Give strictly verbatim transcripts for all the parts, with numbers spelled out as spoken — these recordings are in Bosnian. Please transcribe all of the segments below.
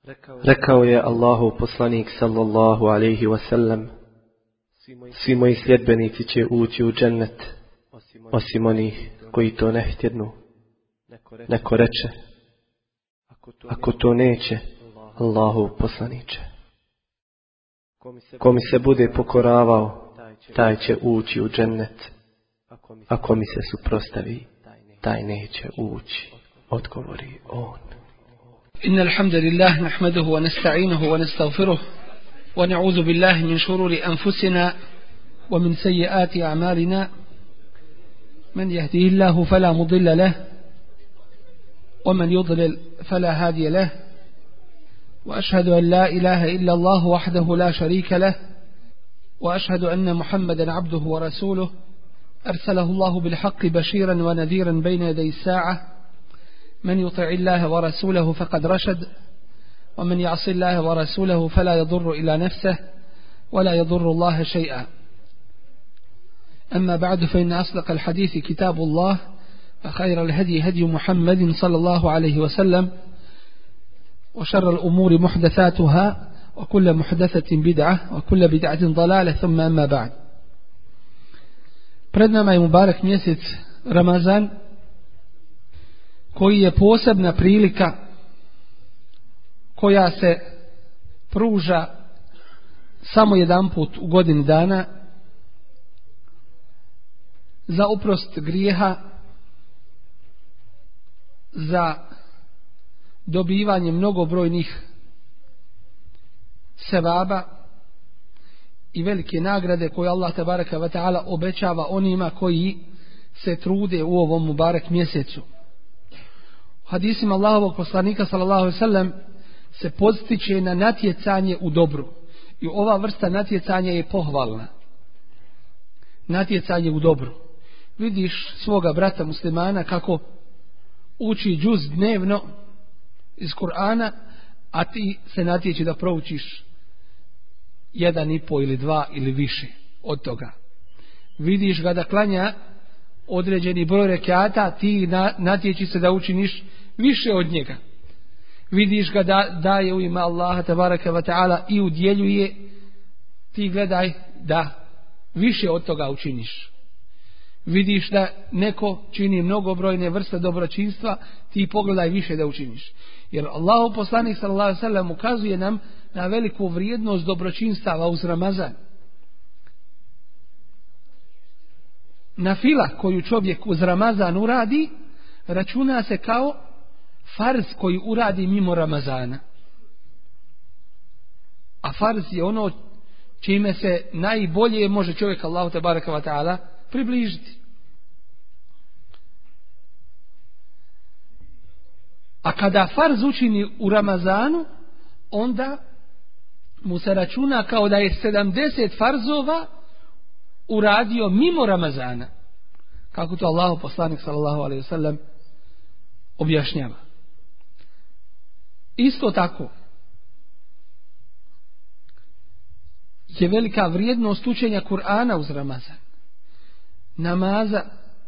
Rekao je Allahov poslanik sallallahu alejhi ve sellem: svi moji sljedbenici će ući u džennet, osim onih koji to ne htjednu. Neko reče: ako to neće, Allahov poslaniče, ko mi se bude pokoravao, taj će ući u džennet, ako mi se suprotstavi, taj neće ući. Odgovori on. إن الحمد لله نحمده ونستعينه ونستغفره ونعوذ بالله من شرور أنفسنا ومن سيئات أعمالنا من يهديه الله فلا مضل له ومن يضلل فلا هادي له وأشهد أن لا إله إلا الله وحده لا شريك له وأشهد أن محمدا عبده ورسوله أرسله الله بالحق بشيرا ونذيرا بين يدي الساعة من يطع الله ورسوله فقد رشد ومن يعص الله ورسوله فلا يضر إلى نفسه ولا يضر الله شيئا. أما بعد فإن أصدق الحديث كتاب الله وخير الهدي هدي محمد صلى الله عليه وسلم وشر الأمور محدثاتها وكل محدثة بدعة وكل بدعة ضلالة ثم أما بعد. Pred nama je mubarek mjesec Ramazan, koji je posebna prilika koja se pruža samo jedan put u godini dana za oprost grijeha, za dobivanje mnogobrojnih sevaba i velike nagrade koje Allah tebareka ve taala obećava onima koji se trude u ovom mubarek mjesecu. U hadisima Allahovog poslanika sallallahu alejhi ve sellem se podstiče na natjecanje u dobru. I ova vrsta natjecanja je pohvalna. Natjecanje u dobru. Vidiš svoga brata muslimana kako uči džuz dnevno iz Kur'ana, a ti se natječi da proučiš jedan i po ili dva ili više od toga. Vidiš ga da klanja određeni broj rekata, ti na, natječi se da učiniš više od njega. Vidiš ga da daje u ime Allaha tebareke ve taala i udjeljuje, ti gledaj da više od toga učiniš. Vidiš da neko čini mnogobrojne vrste dobročinstva, ti pogledaj više da učiniš. Jer Allahov poslanik sallallahu alejhi ve sellem ukazuje nam na veliku vrijednost dobročinstava uz Ramazan. Nafila koju čovjek uz Ramazan uradi računa se kao farz koji uradi mimo Ramazana. A farz je ono čime se najbolje može čovjek Allahu tebareka ve taala približiti. A kada farz učini u Ramazanu, onda mu se računa kao da je sedamdeset farzova uradio mimo Ramazana, kako to Allahov poslanik sallallahu alejhi ve sellem objašnjava. Isto tako je velika vrijednost učenja Kur'ana uz Ramazan, namaza,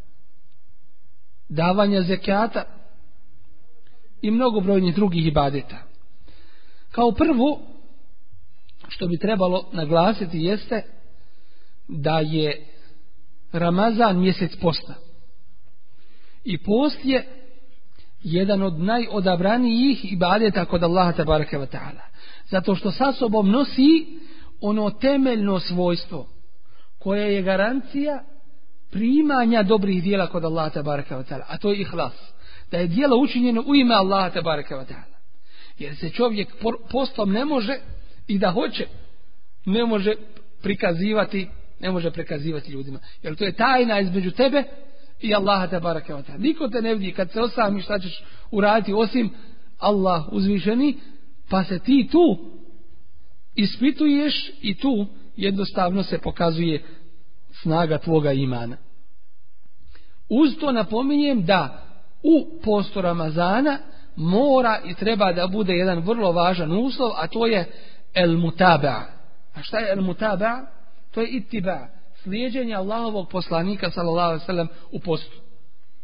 davanja zekata i mnogobrojnih drugih ibadeta. Kao prvo što bi trebalo naglasiti jeste da je Ramazan mjesec posta. I post je jedan od najodabranijih ibadeta kod Allaha tebareke ve taala. Zato što sa sobom nosi ono temeljno svojstvo koje je garancija primanja dobrih djela kod Allaha tebareke ve taala, a to je ihlas. Da je djelo učinjeno u ime Allaha tebareke ve taala. Jer se čovjek postom ne može i da hoće ne može prikazivati, ne može prikazivati ljudima. Jer to je tajna između tebe i Allaha tebareke ve taala. Niko te ne vidi kad se osami šta ćeš uraditi osim Allah uzvišeni, pa se ti tu ispituješ i tu jednostavno se pokazuje snaga tvoga imana. Uz to napominjem da u postu Ramazana mora i treba da bude jedan vrlo važan uslov, a to je el mutaba. A šta je el mutaba? To je ittiba, slijeđenje Allahovog poslanika sallallahu alejhi ve sellem u postu.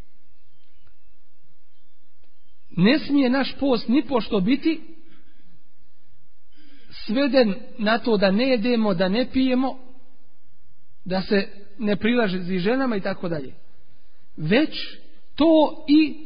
Ne smije naš post ni pošto biti sveden na to da ne jedemo, da ne pijemo, da se ne prilazi ženama i tako dalje. Već to i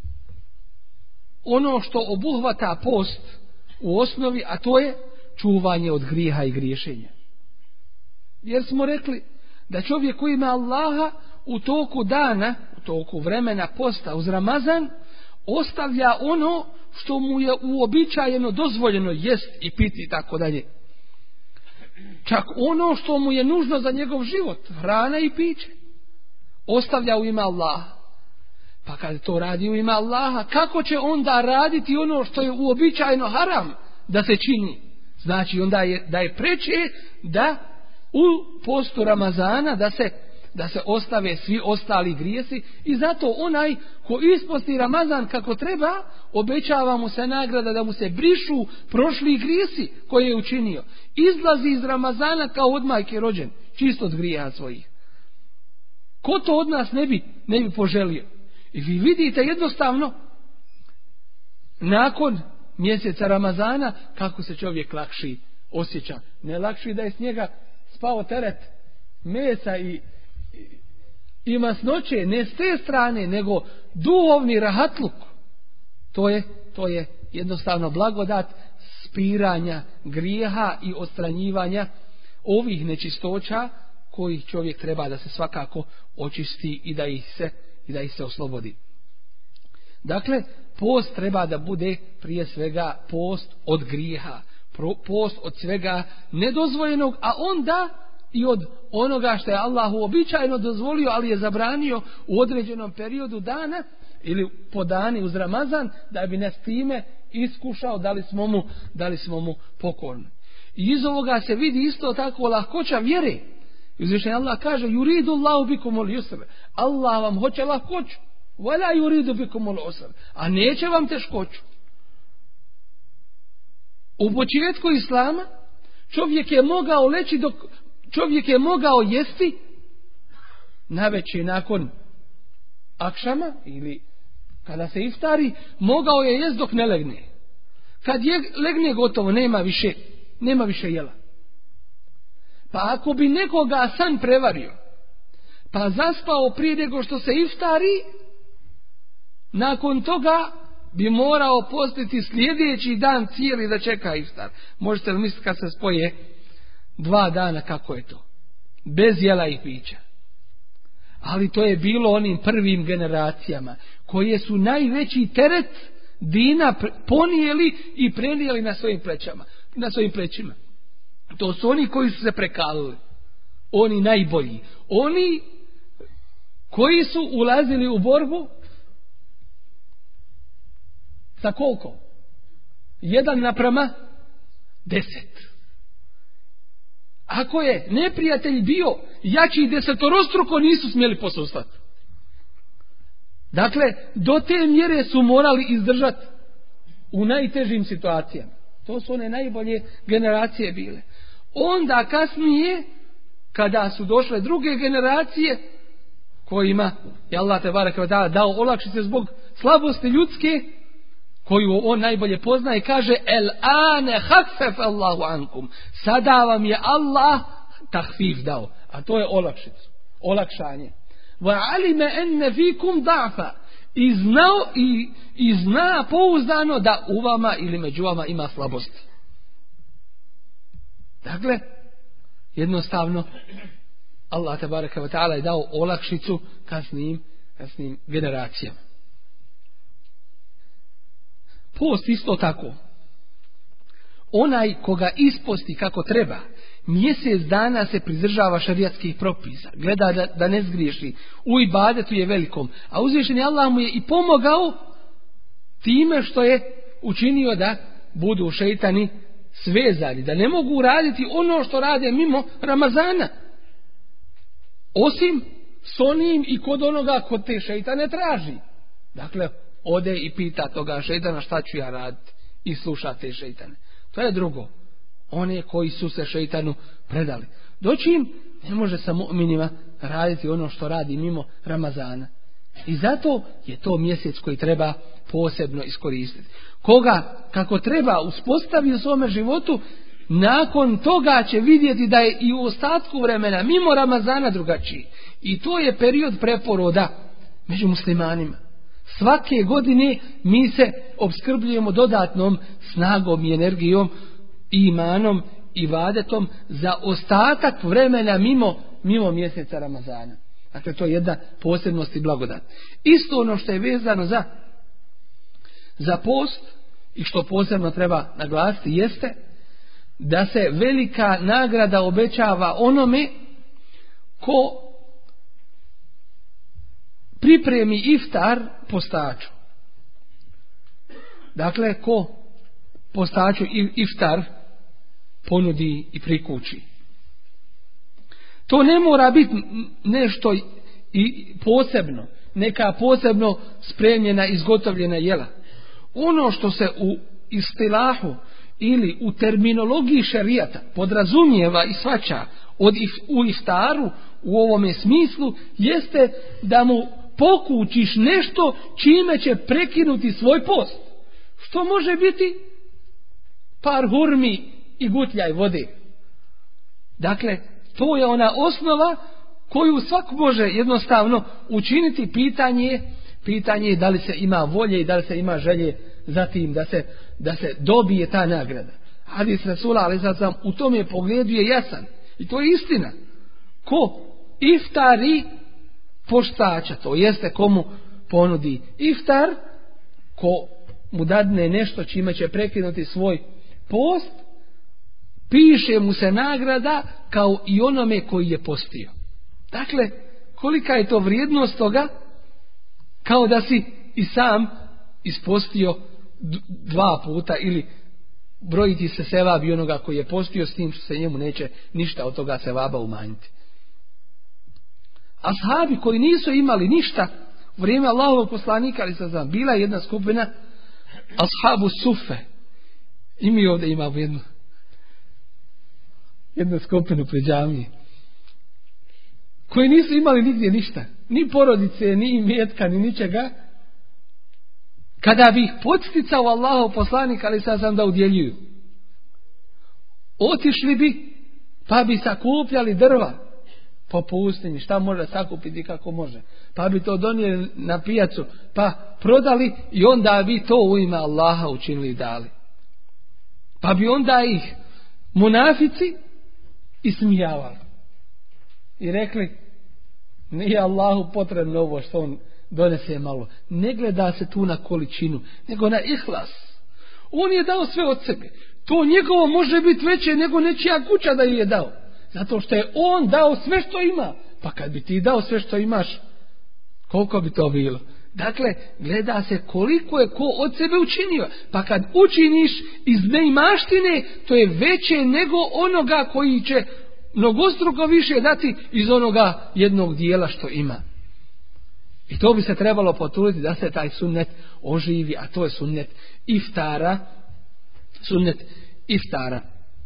ono što obuhvata post u osnovi, a to je čuvanje od grijeha i griješenja. Jer smo rekli da čovjek koji ima Allaha u toku dana, u toku vremena posta uz Ramazan, ostavlja ono što mu je uobičajeno dozvoljeno jest i piti i tako dalje. Čak ono što mu je nužno za njegov život, hrana i piće, ostavlja u ime Allaha. Pa kad to radi u ime Allaha, kako će onda raditi ono što je uobičajeno haram da se čini? Znači onda je, da je preče da u postu Ramazana da se, da se ostave svi ostali grijesi, i zato onaj ko isposti Ramazan kako treba, obećava mu se nagrada da mu se brišu prošli grijesi koje je učinio. Izlazi iz Ramazana kao od majke rođen, čisto od grijeha svojih. Ko to od nas ne bi, ne bi poželio? I vi vidite jednostavno nakon mjeseca Ramazana kako se čovjek lakši osjeća. Ne lakši da je s njega spao teret mesa i, i, i masnoće, ne s te strane, nego duhovni rahatluk. To je, to je jednostavno blagodat spiranja grijeha i odstranjivanja ovih nečistoća kojih čovjek treba da se svakako očisti i da ih se, i da ih se oslobodi. Dakle, post treba da bude prije svega post od grijeha, post od svega nedozvoljenog, a onda i od onoga što je Allah uobičajeno dozvolio, ali je zabranio u određenom periodu dana ili po dani uz Ramazan, da bi nas time iskušao da li smo mu, da li smo mu pokorni. I iz ovoga se vidi isto tako lahkoća vjere. Uzvišeni Allah kaže: yuridu Allahu bikumul yusr. Allah vam hoće lahkoću. Wala yuridu bikumul usr. A neće vam teškoću. U početku islama čovjek je mogao leći dok čovjek je mogao jesti navečer nakon akšama ili kada se iftari, mogao je jesti dok ne legne. Kad je legne gotovo, nema više, nema više jela. Pa ako bi nekoga san prevario, pa zaspao prije nego što se iftari, nakon toga bi morao postiti sljedeći dan cijeli da čeka iftar. Možete li misliti kad se spoje dva dana kako je to? Bez jela i pića. Ali to je bilo onim prvim generacijama koje su najveći teret dina ponijeli i prenijeli na svojim plećama, na svojim plećima. To su oni koji su se prekalili. Oni najbolji. Oni koji su ulazili u borbu sa koliko? Jedan naprama deset. Ako je neprijatelj bio jači desetorostruko, nisu smjeli posustati. Dakle, do te mjere su morali izdržati u najtežim situacijama. To su one najbolje generacije bile. Onda kasnije, kada su došle druge generacije, kojima je Allah te bareke ve taala dao olakšice zbog slabosti ljudske, koju on najbolje poznaje, kaže: el ane haffef Allahu ankum. Sada vam je Allah tahfif dao, a to je olakšicu, olakšanje. Wa alima enne fikum da'fa. I znao i, i zna pouzdano da u vama ili među vama ima slabosti. Dakle, jednostavno Allah tebareke ve taala je dao olakšicu kasnim, kasnim generacijama. Post isto tako. Onaj koga isposti kako treba, mjesec dana se pridržava šerijatskih propisa, gleda da, da ne zgriješi, u ibadetu je velikom, a uzvišeni Allah mu je i pomogao time što je učinio da budu šejtani svezani, da ne mogu raditi ono što rade mimo Ramazana, osim s onim i kod onoga kod te šejtane traži. Dakle, ode i pita toga šejtana šta ću ja raditi i sluša te šejtane. To je drugo. One koji su se šejtanu predali. Dočim ne može sa mu'minima raditi ono što radi mimo Ramazana. I zato je to mjesec koji treba posebno iskoristiti. Koga kako treba uspostavi u svome životu, nakon toga će vidjeti da je i u ostatku vremena mimo Ramazana drugačiji. I to je period preporoda među muslimanima. Svake godine mi se opskrbljujemo dodatnom snagom i energijom, i imanom i ibadetom za ostatak vremena mimo, mimo mjeseca Ramazana. Dakle, to je jedna posebnost i blagodat. Isto ono što je vezano za, za post i što posebno treba naglasiti jeste da se velika nagrada obećava onome ko pripremi iftar postaču. Dakle, ko postaču iftar ponudi i prikući. To ne mora biti nešto i posebno, neka posebno spremljena, izgotovljena jela. Ono što se u istilahu ili u terminologiji šerijata podrazumijeva i svača od if, u iftaru u ovome smislu jeste da mu pokućiš nešto čime će prekinuti svoj post. Što može biti par hurmi i gutljaj vode. Dakle, to je ona osnova koju svak može jednostavno učiniti. Pitanje, pitanje je da li se ima volje i da li se ima želje za tim da se, da se dobije ta nagrada. Hadis Rasula alejhi ve sellem u tome pogledu je jasan. I to je istina. Ko iftari postača, to jeste komu ponudi iftar, ko mu dadne nešto čime će prekinuti svoj post, piše mu se nagrada kao i onome koji je postio. Dakle, kolika je to vrijednost toga, kao da si i sam ispostio dva puta, ili brojiti se sevab i onoga koji je postio, s tim što se njemu neće ništa od toga sevaba umanjiti. Ashabi koji nisu imali ništa u vrijeme Allahovog poslanika, ali sa znam, bila je jedna skupina ashabu sufe. I mi ovdje imamo jednu jednu skupinu pri džamiji koji nisu imali nigdje ništa, ni porodice, ni imetka, ni ničega. Kada bi ih podsticao Allahov poslanik, ali sad sam da udjeljuju, otišli bi pa bi sakupljali drva po pustinji, šta može sakupiti kako može, pa bi to donijeli na pijacu pa prodali i onda bi to u ime Allaha učinili i dali. Pa bi onda ih munafici ismijavali i rekli, nije Allahu potrebno ovo što on donese malo. Ne gleda se tu na količinu, nego na ihlas. On je dao sve od sebe. To njegovo može biti veće nego nečija kuća da je dao. Zato što je on dao sve što ima. Pa kad bi ti dao sve što imaš, koliko bi to bilo? Dakle, gleda se koliko je ko od sebe učinio. Pa kad učiniš iz neimaštine, to je veće nego onoga koji će mnogostruko više dati iz onoga jednog dijela što ima. I to bi se trebalo potruditi da se taj sunnet oživi, a to je sunnet iftara. Sunnet iftara.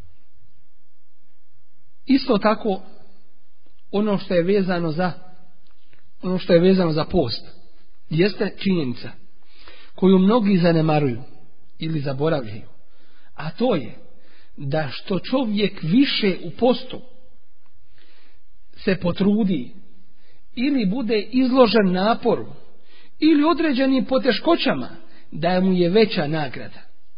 Isto tako ono što je vezano za ono što je vezano za post jeste činjenica koju mnogi zanemaruju ili zaboravljaju, a to je da što čovjek više u postu se potrudi ili bude izložen naporu ili određenim poteškoćama, da mu je veća nagrada.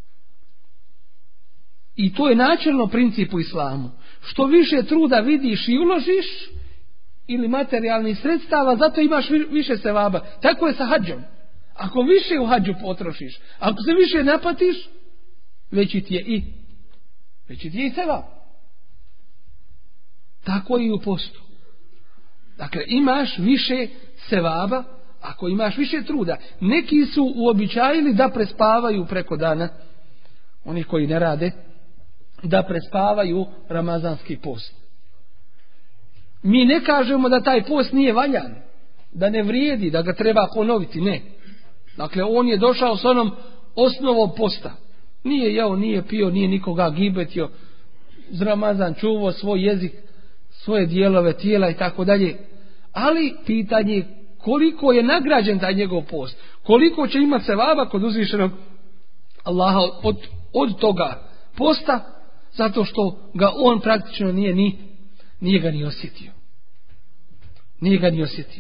I to je načelno princip u islamu. Što više truda vidiš i uložiš ili materijalnih sredstava, zato imaš više sevaba. Tako je sa hadžom. Ako više u hadžu potrošiš, ako se više napatiš, veći ti je i veći ti je i sevab. Tako i u postu. Dakle, imaš više sevaba ako imaš više truda. Neki su uobičajili da prespavaju preko dana, oni koji ne rade, da prespavaju ramazanski post. Mi ne kažemo da taj post nije valjan, da ne vrijedi, da ga treba ponoviti, ne. Dakle, on je došao s onom osnovom posta. Nije jeo, nije pio, nije nikoga gibetio, z Ramazan čuvao svoj jezik, svoje dijelove tijela i tako dalje. Ali pitanje je koliko je nagrađen taj njegov post, koliko će imati sevaba kod uzvišenog Allaha od, od toga posta, zato što ga on praktično nije ni, nije ga ni osjetio. Nije ga ni osjetio.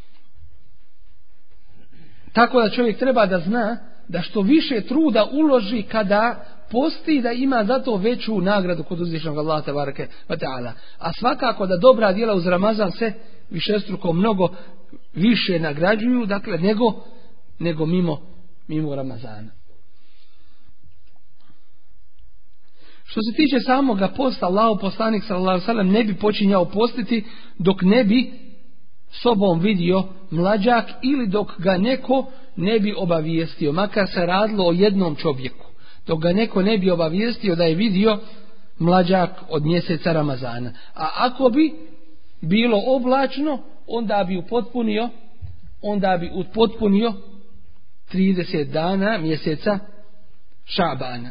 Tako da čovjek treba da zna da što više truda uloži kada posti, da ima zato veću nagradu kod uzvišenog Allaha tebareke ve taala. A svakako da dobra djela uz Ramazan se višestruko mnogo više nagrađuju, dakle nego nego mimo mimo Ramazana. Što se tiče samoga posta, Allahov poslanik sallallahu alejhi ve sellem ne bi počinjao postiti dok ne bi sobom vidio mlađak ili dok ga neko ne bi obavijestio, makar se radilo o jednom čovjeku, dok ga neko ne bi obavijestio da je vidio mlađak od mjeseca Ramazana. A ako bi bilo oblačno, onda bi upotpunio, onda bi upotpunio trideset dana mjeseca Šabana.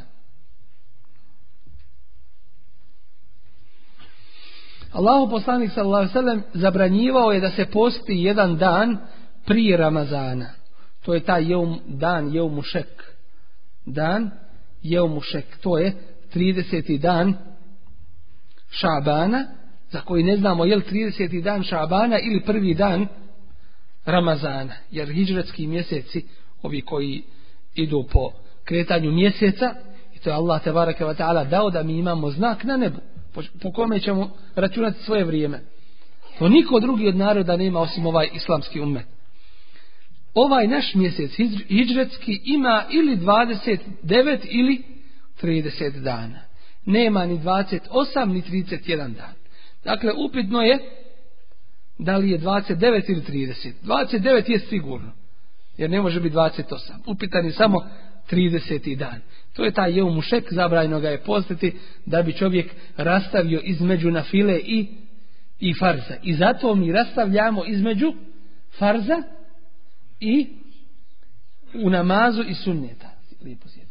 Allahu poslanik sallallahu alejhi ve sellem zabranjivao je da se posti jedan dan prije Ramazana. To je taj jeum, dan jeumu šek. Dan jeumu šek. To je trideseti dan Šabana, za koji ne znamo je li trideseti dan Šabana ili prvi dan Ramazana. Jer hidžretski mjeseci, ovi koji idu po kretanju mjeseca, i to je Allah tebareke ve taala dao da mi imamo znak na nebu, po, po kome ćemo računati svoje vrijeme. To niko drugi od naroda nema osim ovaj islamski ummet. Ovaj naš mjesec hidžretski ima ili dvadeset devet ili trideset dana. Nema ni dvadeset osam ni trideset jedan dan. Dakle, upitno je da li je dvadeset devet ili trideset. dvadeset devet je sigurno, jer ne može biti dvadeset osam. Upitan je samo trideseti dan. To je taj jeum šek, zabranjeno ga je postiti da bi čovjek rastavio između nafile i, i farza. I zato mi rastavljamo između farza i u namazu i sunneta. Lijepo sjedi.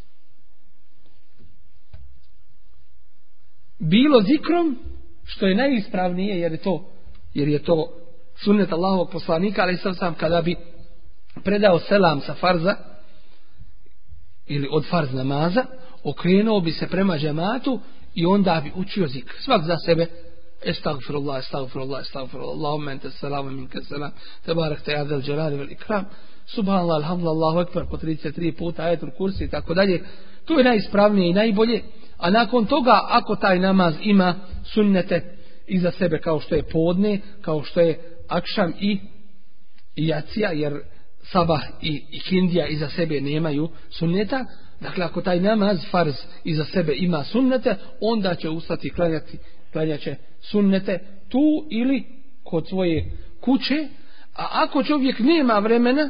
Bilo zikrom, što je najispravnije, jer je to, jer je to sunnet Allahovog poslanika, ali sam sam kada bi predao selam sa farza ili od farz namaza, okrenuo bi se prema džematu i onda bi učio zikr. Svak za sebe. Estagfirullah, estagfirullah, estagfirullah, Allahumma ente salam, minke salam, tebarak te adel dželali vel ikram, subhanallah, alhamdulillah, Allahu ekber, po trideset tri puta, ajetul kursi i tako dalje. To je najispravnije i najbolje. A nakon toga, ako taj namaz ima sunnete iza sebe, kao što je podne, kao što je akšam i, i jacija, jer sabah i, i kindija iza sebe nemaju sunneta, dakle ako taj namaz farz iza sebe ima sunnete, onda će ustati klanjati, klanjaće sunnete tu ili kod svoje kuće. A ako čovjek nema vremena,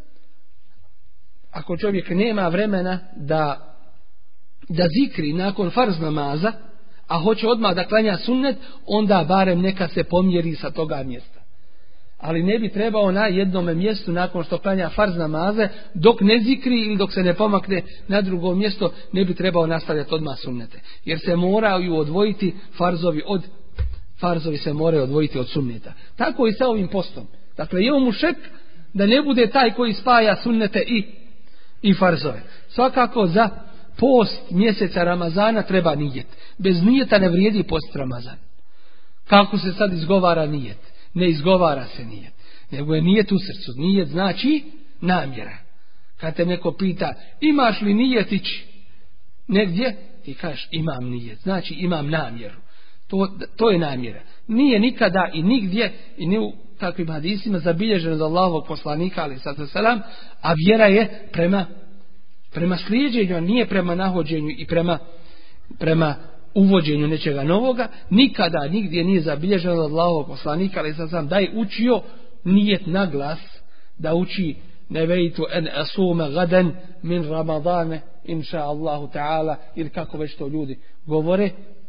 ako čovjek nema vremena da da zikri nakon farz namaza, a hoće odmah da klanja sunnet, onda barem neka se pomjeri sa toga mjesta. Ali ne bi trebao na jednome mjestu nakon što klanja farz namaze, dok ne zikri ili dok se ne pomakne na drugo mjesto, ne bi trebao nastavljati odmah sunnete. Jer se moraju odvojiti farzovi od farzovi se moraju odvojiti od sunneta. Tako i sa ovim postom. Dakle, je mu šek da ne bude taj koji spaja sunnete i, i farzove. Svakako za post mjeseca Ramazana treba nijet. Bez nijeta ne vrijedi post Ramazan. Kako se sad izgovara nijet? Ne izgovara se nijet, nego je nijet u srcu. Nijet znači namjera. Kad te neko pita, imaš li nijet ići negdje, ti kažeš imam nijet, znači imam namjeru. To, to je namjera. Nije nikada i nigdje i ni u takvim hadisima zabilježeno da Allahovog poslanika, ali sallallahu alejhi ve sellem, a vjera je prema prema slijedjenju, nije prema nahođenju i prema prema uvođenju nečega novoga. Nikada nigdje nije zabilježeno da Allahovog poslanika, ali sallallahu alejhi ve sellem, da je učio nijet na glas, da uči nevejtu en asume gaden min ramadane inša Allahu ta'ala, ili kako već to ljudi govore.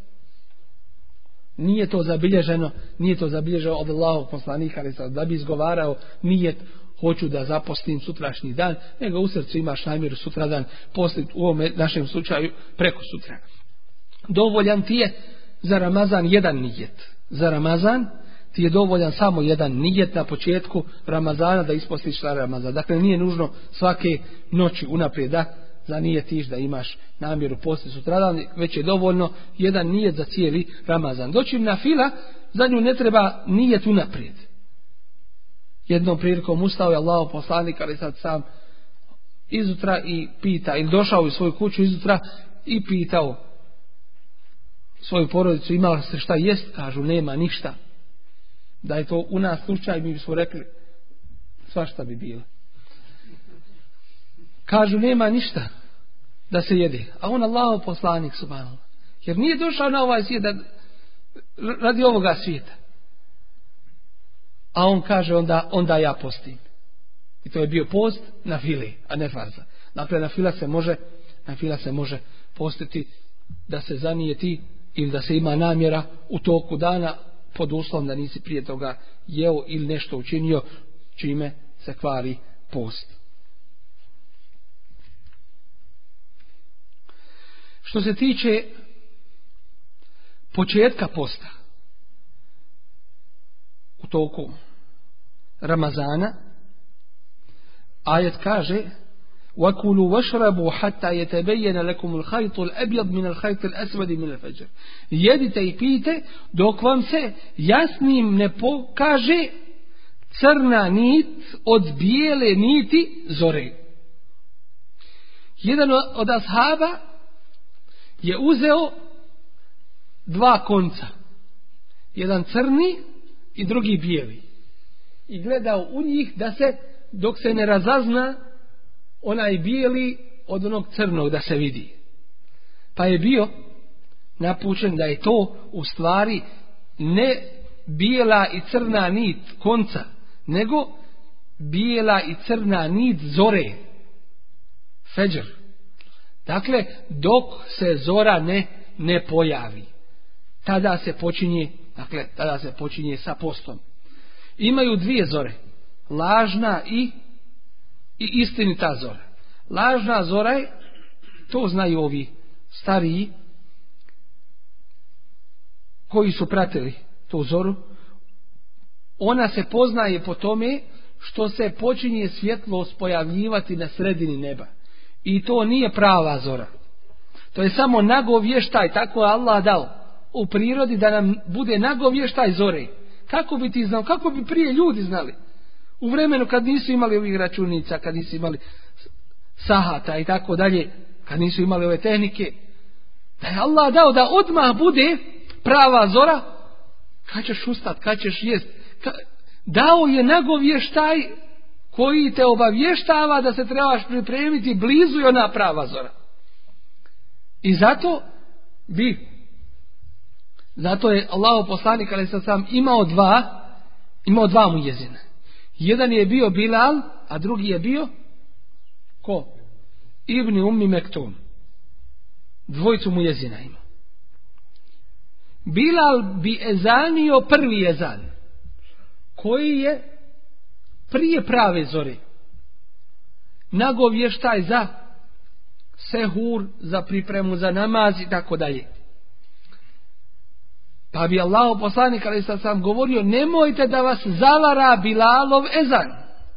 Nije to zabilježeno, nije to zabilježeno od Allahovog poslanika, ali da bi izgovarao nijet hoću da zapostim sutrašnji dan, nego u srcu imaš namjeru sutradan postiti, u ovom našem slučaju preko sutra. Dovoljan ti je za Ramazan jedan nijet. Za Ramazan ti je dovoljan samo jedan nijet na početku Ramazana da ispostiš na Ramazan. Dakle, nije nužno svake noći unaprijed da zanijetiš da imaš namjeru posti sutradan, već je dovoljno jedan nijet za cijeli Ramazan. Doći na fila, za nju ne treba nijet unaprijed. Jednom prilikom ustao je Allahov poslanik, ali sad sam izutra i pita, ili došao u svoju kuću izutra i pitao svoju porodicu, imala se šta jest? Kažu, nema ništa. Da je to u nas slučaj, mi bismo rekli, svašta bi bilo. Kažu, nema ništa da se jede. A on Allahov poslanik, subhanallah. Jer nije došao na ovaj svijet da, radi ovoga svijeta. A on kaže, onda, onda ja postim. I to je bio post na file, a ne farza. Dakle, na fila se može, na fila se može postiti da se zanijeti ili da se ima namjera u toku dana, pod uslovom da nisi prije toga jeo ili nešto učinio čime se kvari post. Što se tiče početka posta u toku Ramazana, ajet kaže: وَكُلُوا وَشْرَبُوا حَتَّى يَتَبَيَّنَ لَكُمُ الْخَيْطُ الْأَبْيَضُ مِنَ الْخَيْطِ الْأَسْوَدِ مِنَ الْفَجْرِ. Jedite i pijte dok vam se jasnim ne pokaže crna nit od bijele niti zore. Jedan od ashaba je uzeo dva konca, jedan crni i drugi bijeli, i gledao u njih da se, dok se ne razazna onaj bijeli od onog crnog, da se vidi. Pa je bio napučen da je to u stvari ne bijela i crna nit konca, nego bijela i crna nit zore, feđr. Dakle, dok se zora ne, ne pojavi, tada se počinje, dakle, tada se počinje sa postom. Imaju dvije zore, lažna i, i istinita zora. Lažna zora je, to znaju ovi stariji koji su pratili tu zoru, ona se poznaje po tome što se počinje svjetlost pojavljivati na sredini neba. I to nije prava zora. To je samo nagovještaj, tako je Allah dao u prirodi da nam bude nagovještaj zore. Kako bi ti znao, kako bi prije ljudi znali? U vremenu kad nisu imali ovih računica, kad nisu imali sahata i tako dalje, kad nisu imali ove tehnike, da je Allah dao da odmah bude prava zora, kad ćeš ustat, kad ćeš jest. Ka... Dao je nagovještaj koji te obavještava da se trebaš pripremiti, blizu je ona prava zora. I zato bi, zato je Allahov poslanik alejhi selam imao dva, imao dva mujezina. Jedan je bio Bilal, a drugi je bio ko? Ibn Ummi Mektum. Dvojicu mujezina imao. Bilal bi ezanio prvi ezan, koji je prije prave zore, nagovještaj za sehur, za pripremu za namaz i tako dalje. Pa bi Allahov poslanik alejhi selam govorio: nemojte da vas zavara Bilalov ezan.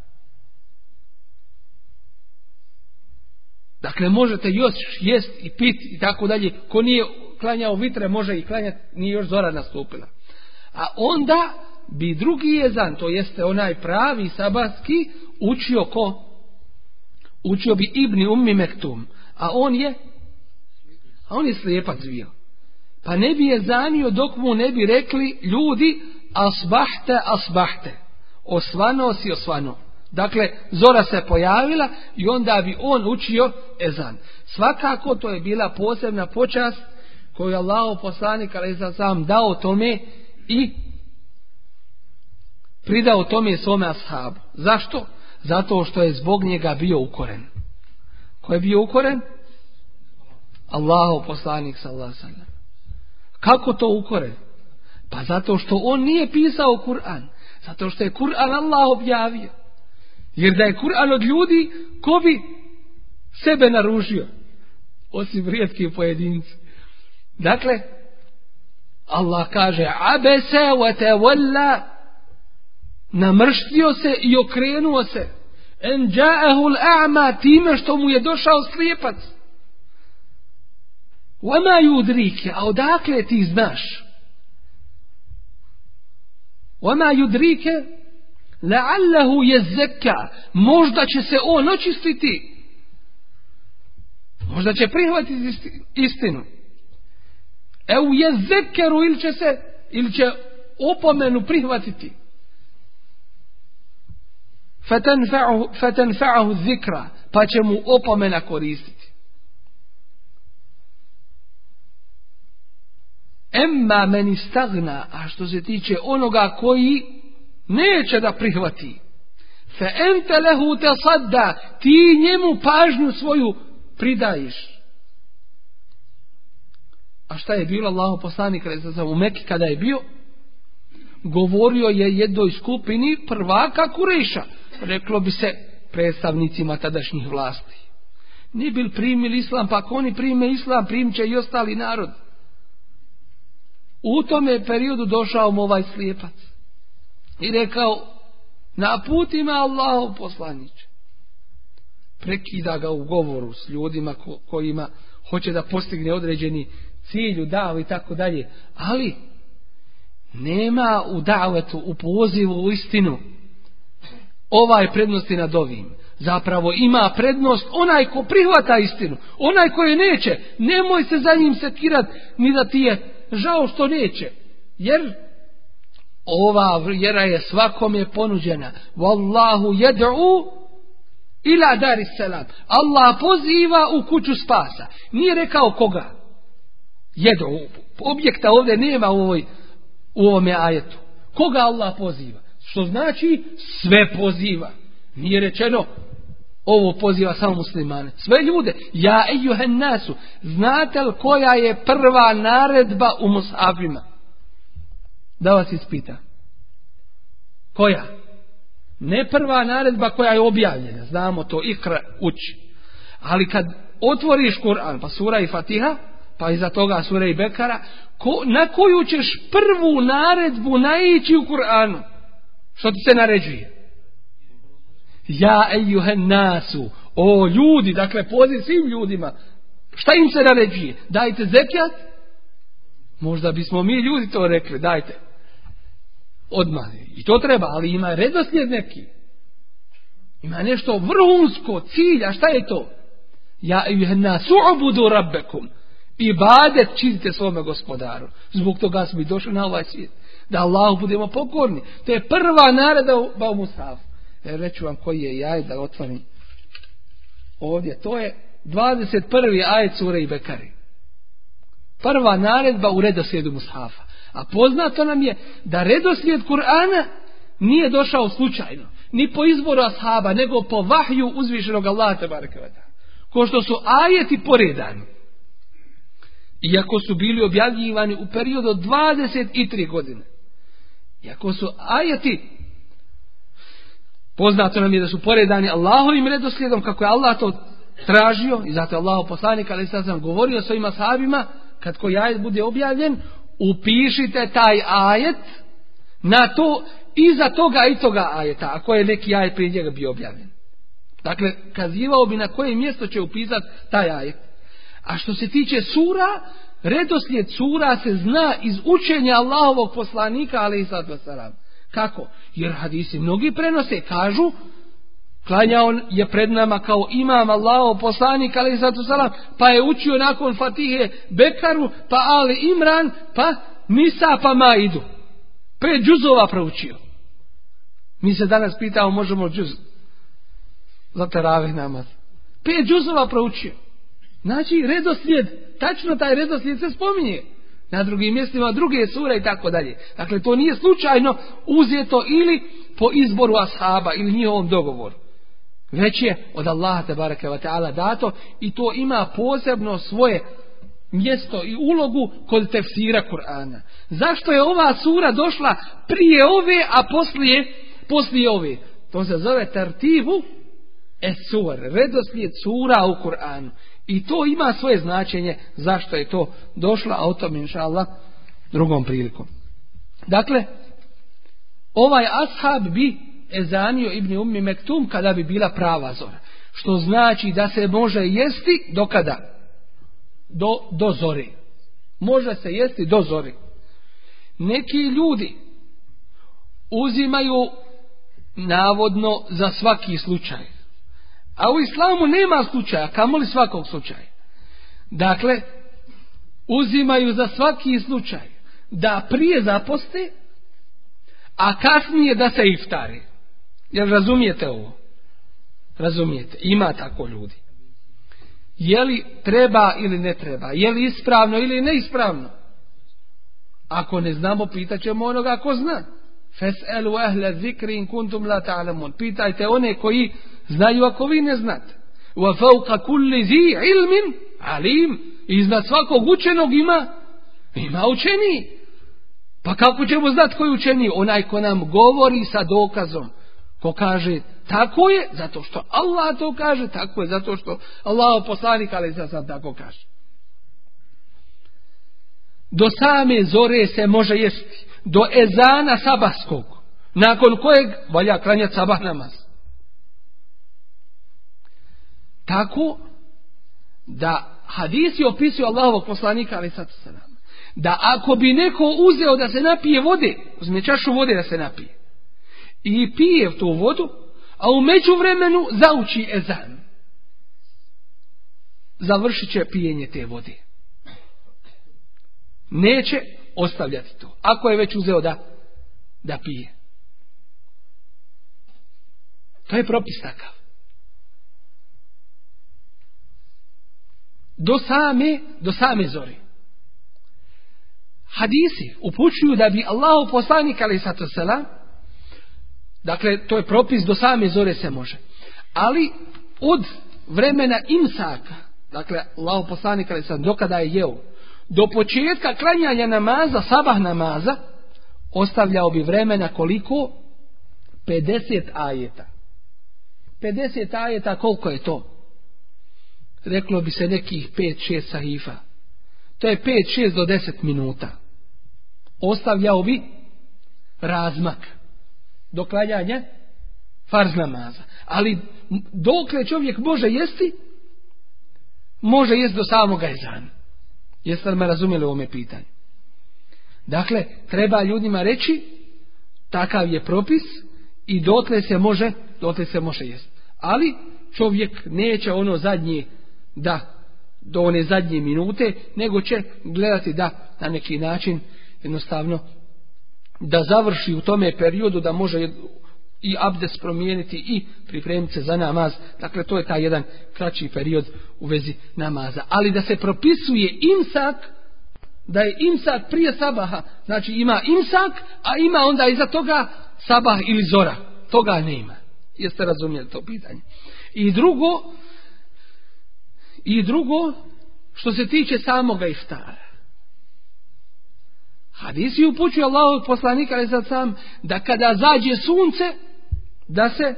Dakle, možete još jest i pit i tako dalje. Ko nije klanjao vitre, može i klanjati, nije još zora nastupila. A onda bi drugi ezan, to jeste onaj pravi sabatski, učio ko? Učio bi Ibn Ummi Mektum. A on je a on je slijepac bio. Pa ne bi ezanio dok mu ne bi rekli ljudi: asbahte, asbahte, osvano si, osvano. Dakle, zora se pojavila i onda bi on učio ezan. Svakako to je bila posebna počast koju je Allahov poslanik alejhi selam dao tome i pridao tome svome ashabu. Zašto? Zato što je zbog njega bio ukoren. Ko je bio ukoren? Allahov poslanik sallallahu alejhi ve sellem. Kako to ukoren? Pa zato što on nije pisao Kur'an. Zato što je Kur'an Allah objavio. Jer da je Kur'an od ljudi, ko bi sebe naružio? Osim rijetki pojedinci. Dakle, Allah kaže: abese wa tawalla, namrštio se i okrenuo se. En ja'ahu al-a'ma, time što mu je došao slijepac. Wama yudrike, a odakle ti znaš? Wama yudrike la'allahu yazakka, možda će se on očistiti. Možda će prihvatiti istinu. Eu yazakkaru, ili će se ili će opomenu prihvatiti. Fatanfa'uhu fatanfa'uhu dhikra, pa će mu opomena koristiti. Emma men istagna, a što se tiče onoga koji neće da prihvati, fa ente lehu tasadda, ti njemu pažnju svoju pridaješ. A šta je bilo? Allahu poslanik u Meki kada je bio, govorio je jednoj skupini prvaka Kurejša, reklo bi se predstavnicima tadašnjih vlasti. Ni bil primili islam, pa ako oni prime islam, primit će i ostali narod. U tome periodu došao mu ovaj slijepac i rekao: naputi me Allahov poslaniče. Prekida ga u govoru s ljudima ko, kojima hoće da postigne određeni cilj u davu i tako dalje. Ali nema u davetu, u pozivu u istinu ovaj prednosti nad ovim. Zapravo ima prednost onaj ko prihvata istinu. Onaj koji neće, nemoj se za njim sekirat, ni da ti je žao što neće. Jer ova vjera je svakome ponuđena. Wallahu yad'u ila daris salam. Allah poziva u kuću spasa. Nije rekao koga. Yad'u. Objekta ovdje nema u ovoj u ovome ajetu. Koga Allah poziva? Što znači sve poziva. Nije rečeno ovo poziva samo muslimane. Sve ljude. Ja ejuhen nasu. Znate li koja je prva naredba u mushafima? Da vas ispita. Koja? Ne prva naredba koja je objavljena. Znamo to, ikra, uči. Ali kad otvoriš Kur'an, pa sura i Fatiha, pa iza toga sura i Bekara, ko, na koju ćeš prvu naredbu naići u Kur'anu? Što ti se naređuje? Ja ejuhen nasu. O ljudi, dakle poziv svim ljudima. Šta im se naređuje? Dajte zekijat? Možda bismo mi ljudi to rekli, dajte. Odmah. I to treba, ali ima redoslijed neki. Ima nešto vrhunsko, cilja, šta je to? Ja ejuhen nasu ubudu rabbekum. Ibadet činite svome gospodaru. Zbog toga smo i došli na ovaj svijet. Da Allahu budemo pokorni. To je prva naredba u mushafu. E, reću vam koji je ajet da otvorim. Ovdje, to je dvadeset prvi ajet sure i Bekari. Prva naredba u redoslijedu mushafa. A poznato nam je da redoslijed Kur'ana nije došao slučajno. Ni po izboru ashaba, nego po vahju uzvišenog Allaha tebareke ve taala. Ko što su ajeti poredani. Iako su bili objavljivani u periodu od dvadeset tri godine. Iako su ajeti, poznato nam je da su poredani Allahovim redoslijedom, kako je Allah to tražio, i zato je Allahov poslanik alejhi selam govorio svojim ashabima, kad koji ajet bude objavljen, upišite taj ajet na to, iza toga i toga ajeta, ako je neki ajet prije njega bio objavljen. Dakle, kazivao bi na koje mjesto će upisati taj ajet. A što se tiče sura, redoslijed sura se zna iz učenja Allahovog poslanika alejhi selam. Kako? Jer hadisi mnogi prenose, kažu, klanjao je pred nama kao imam Allahov poslanik alejhi selam, pa je učio nakon Fatihe Bekaru, pa Ali Imran, pa Nisa, pa Maidu. Pet džuzova proučio. Mi se danas pitamo, možemo džuz za teravih namaz. Pet džuzova proučio. Znači, redoslijed, tačno taj redoslijed se spominje. Na drugim mjestima druge sure i tako dalje. Dakle, to nije slučajno uzeto ili po izboru ashaba ili njihovom dogovoru. Već je od Allaha tebareke ve taala dato i to ima posebno svoje mjesto i ulogu kod tefsira Kur'ana. Zašto je ova sura došla prije ove, a poslije, poslije ove? To se zove tartibu es-sur, redoslijed sura u Kur'anu. I to ima svoje značenje zašto je to došlo, a o tom inšallah drugom prilikom. Dakle, ovaj ashab bi ezanio Ibn Ummi Mektum kada bi bila prava zora. Što znači da se može jesti do kada? Do, do zore. Može se jesti do zore. Neki ljudi uzimaju navodno za svaki slučaj. A u islamu nema slučaja, kamoli svakog slučaja. Dakle, uzimaju za svaki slučaj da prije zaposte, a kasnije da se iftari. Jel razumijete ovo? Razumijete? Ima tako ljudi. Je li treba ili ne treba? Je li ispravno ili neispravno? Ako ne znamo, pitat ćemo onoga ko zna. Fes'elu ahle zikri in kuntum la ta'lamun. Pitajte one koji znaju ako vi ne znate. Wa fawqa kulli zi ilmin alim. Iznad svakog učenog ima ima učeniji. Pa kako ćemo znati koji učeniji? Onaj ko nam govori sa dokazom. Ko kaže tako je zato što Allah to kaže, tako je zato što Allah poslanik ali sad tako kaže. Do same zore se može jesti. Do ezana sabahskog, nakon kojeg valja klanjati sabah namaz. Tako da hadisi opisuju Allahovog poslanika alejhi selam, da ako bi neko uzeo da se napije vode, uzme čašu vode da se napije i pije tu vodu, a u međuvremenu zauči ezan, završit će pijenje te vode. Neće ostavljati to, ako je već uzeo da, da pije. To je propis takav. Do same, do same zore. Hadisi upućuju da bi Allahu poslanik alejhi selam, dakle to je propis, do same zore se može. Ali od vremena imsaka, dakle Allahu poslanik alejhi selam dokada je jeo, do početka klanjanja namaza, sabah namaza, ostavljao bi vremena koliko? pedeset ajeta. pedeset ajeta, koliko je to? Reklo bi se nekih pet šest sahifa. To je pet šest do deset minuta. Ostavljao bi razmak do klanjanja farz namaza. Ali dokle čovjek može jesti? Može jesti do samoga ezana. Jeste li me razumjeli u ovome pitanju? Dakle, treba ljudima reći takav je propis i dotle se može, dotle se može jesti. Ali čovjek neće ono zadnje da do one zadnje minute, nego će gledati da na neki način jednostavno da završi u tome periodu, da može i abdest promijeniti i pripremiti se za namaz. Dakle, to je taj jedan kraći period u vezi namaza. Ali da se propisuje imsak, da je imsak prije sabaha, znači ima imsak, a ima onda iza toga sabah ili zora. Toga nema. Jeste razumjeli to pitanje? I drugo, i drugo, što se tiče samoga iftara. Hadisi upućuju Allahovog poslanika alejhi selam da kada zađe sunce, da se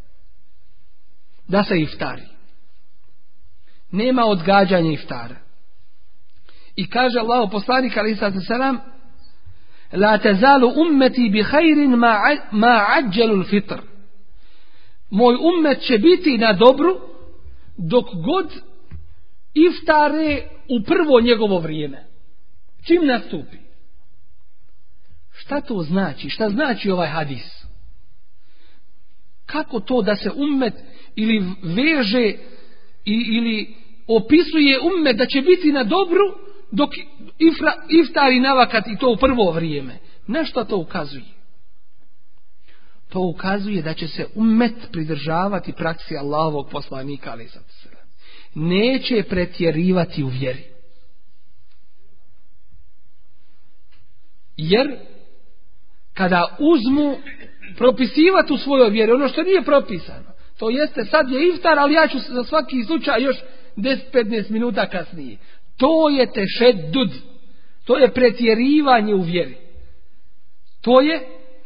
da se iftari. Nema odgađanja iftara. I kaže Allahov poslanik alejhi selam: La tazalu ummeti bi khairin ma ma ajjalu al-fitr. Moj ummet će biti na dobru dok god iftare u prvo njegovo vrijeme. Čim nastupi? Šta to znači? Šta znači ovaj hadis? Kako to da se ummet ili veže i, ili opisuje ummet da će biti na dobru dok ifra, iftari navakat i to u prvo vrijeme? Na što to ukazuje? To ukazuje da će se ummet pridržavati praksi Allahovog poslanika alejhi selam. Neće pretjerivati u vjeri. Jer kada uzmu propisivati u svojoj vjeri ono što nije propisano, to jeste sad je iftar, ali ja ću za svaki slučaj još deset do petnaest minuta kasnije. To je tešeddud. To je pretjerivanje u vjeri. To je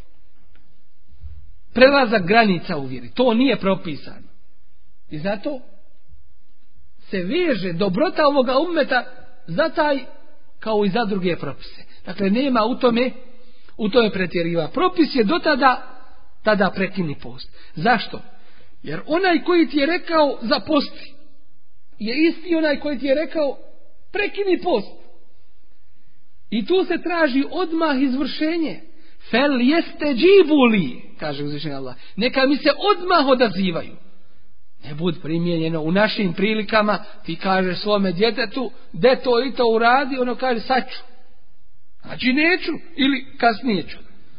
prelazak granica u vjeri. To nije propisano. I zato se veže dobrota ovoga ummeta za taj kao i za druge propise. Dakle, nema u tome u tome pretjeriva. Propis je do tada tada prekini post. Zašto? Jer onaj koji ti je rekao za posti je isti onaj koji ti je rekao prekini post. I tu se traži odmah izvršenje. Fel jeste džibuli, kaže uzvišeni Allah. Neka mi se odmah odazivaju. Ne bud primijenjeno u našim prilikama, ti kažeš svome djetetu, de to i to uradi, ono kaže sad ću. Znači neću ili kasnije ću.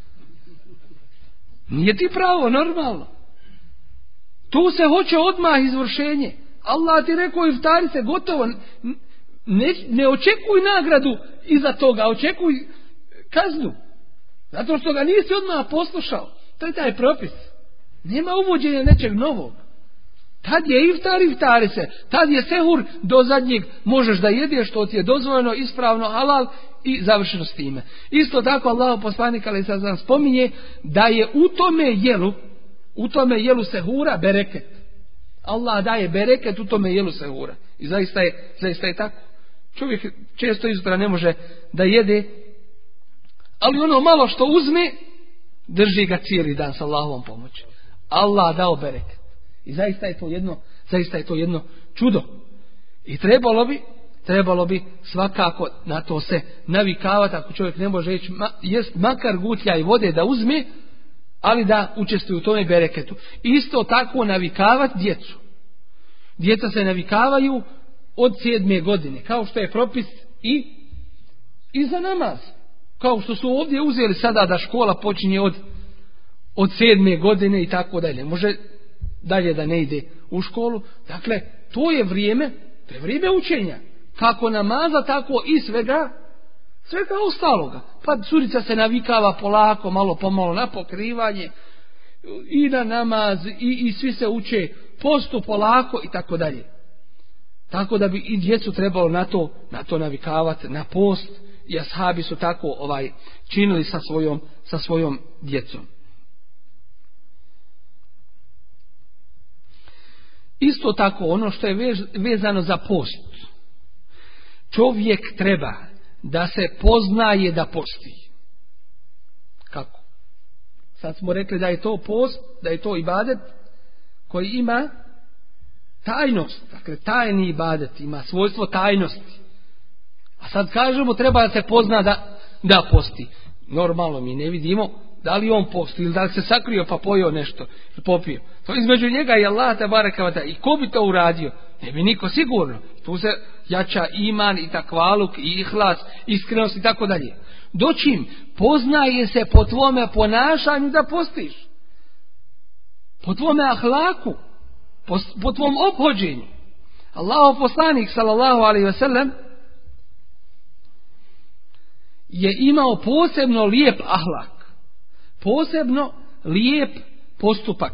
Nije ti pravo, normalno. Tu se hoće odmah izvršenje. Allah ti rekao iftari se gotovo. Ne, ne očekuj nagradu iza toga, očekuj kaznu. Zato što ga nisi odmah poslušao. To je taj propis. Nema uvođenja nečeg novog. Tad je iftar, iftari se. Tad je sehur, do zadnjeg možeš da jedeš što ti je dozvoljeno, ispravno, halal i završeno s time. Isto tako Allahov poslanik alejhi ve sellem spominje da je u tome jelu, u tome jelu sehura bereket. Allah daje bereket u tome jelu sehura. I zaista je, zaista je tako. Čovjek često izjutra ne može da jede, ali ono malo što uzme, drži ga cijeli dan sa Allahovom pomoći. Allah dao bereket. I zaista je to jedno, zaista je to jedno čudo. I trebalo bi, trebalo bi svakako na to se navikavati, ako čovjek ne može ići, ma, jest makar gutlja i vode da uzme, ali da učestvuje u tome bereketu. Isto tako navikavati djecu. Djeca se navikavaju od sedme godine, kao što je propis i, i za namaz. Kao što su ovdje uzeli sada da škola počinje od, od sedme godine i tako dalje. Može dalje da ne ide u školu. Dakle, to je vrijeme, to je vrijeme učenja. Kako namaza, tako i svega, svega ostaloga. Pa curica se navikava polako, malo pomalo na pokrivanje, i na namaz, i, i svi se uče postu polako i tako dalje. Tako da bi i djecu trebalo na to, na to navikavati, na post, i ashabi su tako ovaj činili sa svojom, sa svojom djecom. Isto tako ono što je vezano za post. Čovjek treba da se poznaje da posti. Kako? Sad smo rekli da je to post, da je to ibadet koji ima tajnost. Dakle, tajni ibadet ima svojstvo tajnosti. A sad kažemo treba da se pozna da, da posti. Normalno mi ne vidimo da li on posti ili da li se sakrio pa pojeo nešto, popio. To između njega i Allah te bareka ve taala. I ko bi to uradio? Ne bi niko sigurno. Tu se jača iman i takvaluk i ihlas, iskrenost i tako dalje. Dočim poznaje se po tvome ponašanju da postiš. Po tvome ahlaku, po, po tvom ophođenju. Allahov poslanik sallallahu alejhi ve sellem je imao posebno lijep ahlak, posebno lijep postupak.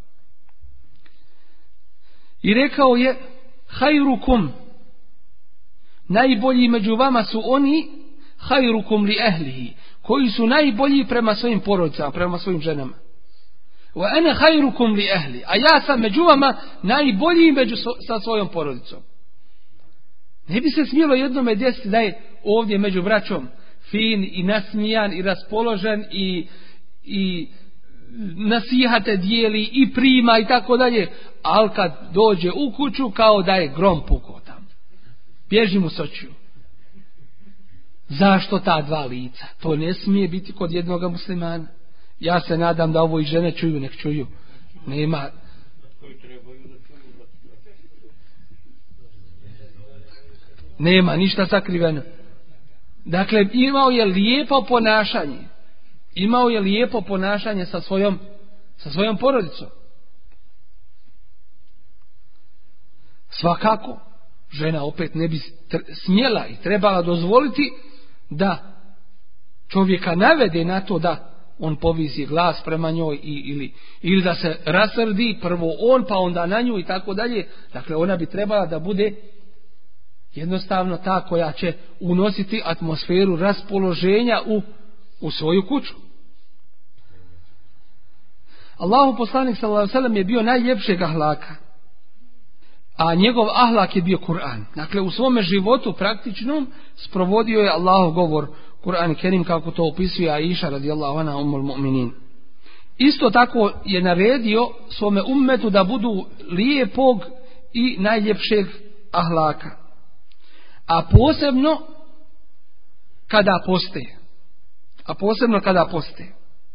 I rekao je: hajrukum, najbolji među vama su oni, hajrukum li ehlihi, koji su najbolji prema svojim porodicama, prema svojim ženama. Wa ana hajrukum li ehli, a ja sam među vama najbolji među sa svojom porodicom. Ne bi se smjelo jednome desiti da je ovdje među braćom fin i nasmijan i raspoložen i, i nasihate dijeli i prima i tako dalje, ali kad dođe u kuću kao da je grom pukao tamo. Bježi mu s očiju. Zašto ta dva lica? To ne smije biti kod jednog muslimana. Ja se nadam da ovo i žene čuju, nek čuju. Nema. Nema ništa sakriveno. Dakle, imao je lijepo ponašanje. Imao je lijepo ponašanje sa svojom, sa svojom porodicom. Svakako, žena opet ne bi smjela i trebala dozvoliti da čovjeka navede na to da on povisi glas prema njoj i, ili, ili da se rasrdi prvo on pa onda na nju i tako dalje. Dakle, ona bi trebala da bude jednostavno ta koja će unositi atmosferu raspoloženja u, u svoju kuću. Allahu poslanik sallallahu alejhi ve sellem je bio najljepšeg ahlaka, a njegov ahlak je bio Kur'an. Dakle, u svome životu praktičnom sprovodio je Allahov govor, Kur'an Kerim, kako to opisuje Aisha radijallahu anha ummul mu'minin. isto tako je naredio svome ummetu da budu lijepog i najljepšeg ahlaka. A posebno kada poste. A posebno kada poste.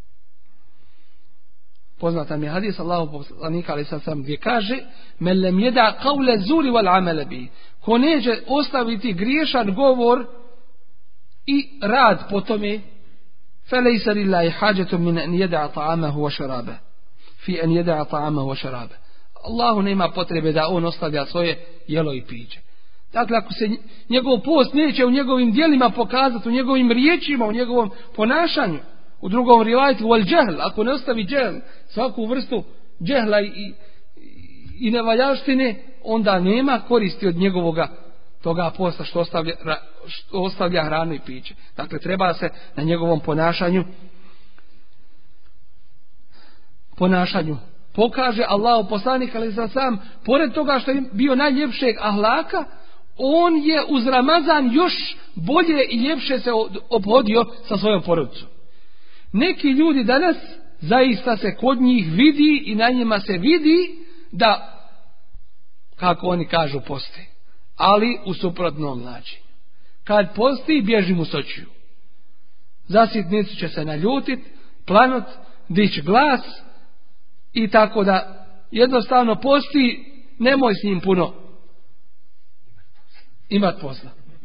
Poznata mi je hadis Allahu poslanika alejhi selam gdje kaže: "Men lem yada qawla zuri wal amala bi." Ko neće ostaviti griješan govor i rad po tome, فَلَيْسَ لِلَّهِ حَاجَةٌ مِنْ أَنْ يَدَعَ طَعَامَهُ وَشَرَابَهُ فِي أَنْ يَدَعَ طَعَامَهُ وَشَرَابَهُ. Allahu nema potrebe da on ostavlja svoje jelo i piće. Dakle, ako se njegov post neće u njegovim djelima pokazati, u njegovim riječima, u njegovom ponašanju, u drugom rivajetu wal jahl, ako ne ostavi jahl, svaku vrstu džehla i, i, i nevaljaštine, onda nema koristi od njegovoga toga posta što ostavlja, što ostavlja hranu i piće. Dakle, treba se na njegovom ponašanju ponašanju pokaže. Allahu poslanik alejhi ve sellem, pored toga što je bio najljepšeg ahlaka, on je uz Ramazan još bolje i ljepše se ophodio sa svojom porodicom. Neki ljudi danas zaista se kod njih vidi i na njima se vidi da, kako oni kažu, poste, ali u suprotnom načinu. Kad posti, bježi mu s očiju. Za sitnicu će se naljutit, planut, dići glas i tako da jednostavno posti, nemoj s njim puno imat posla.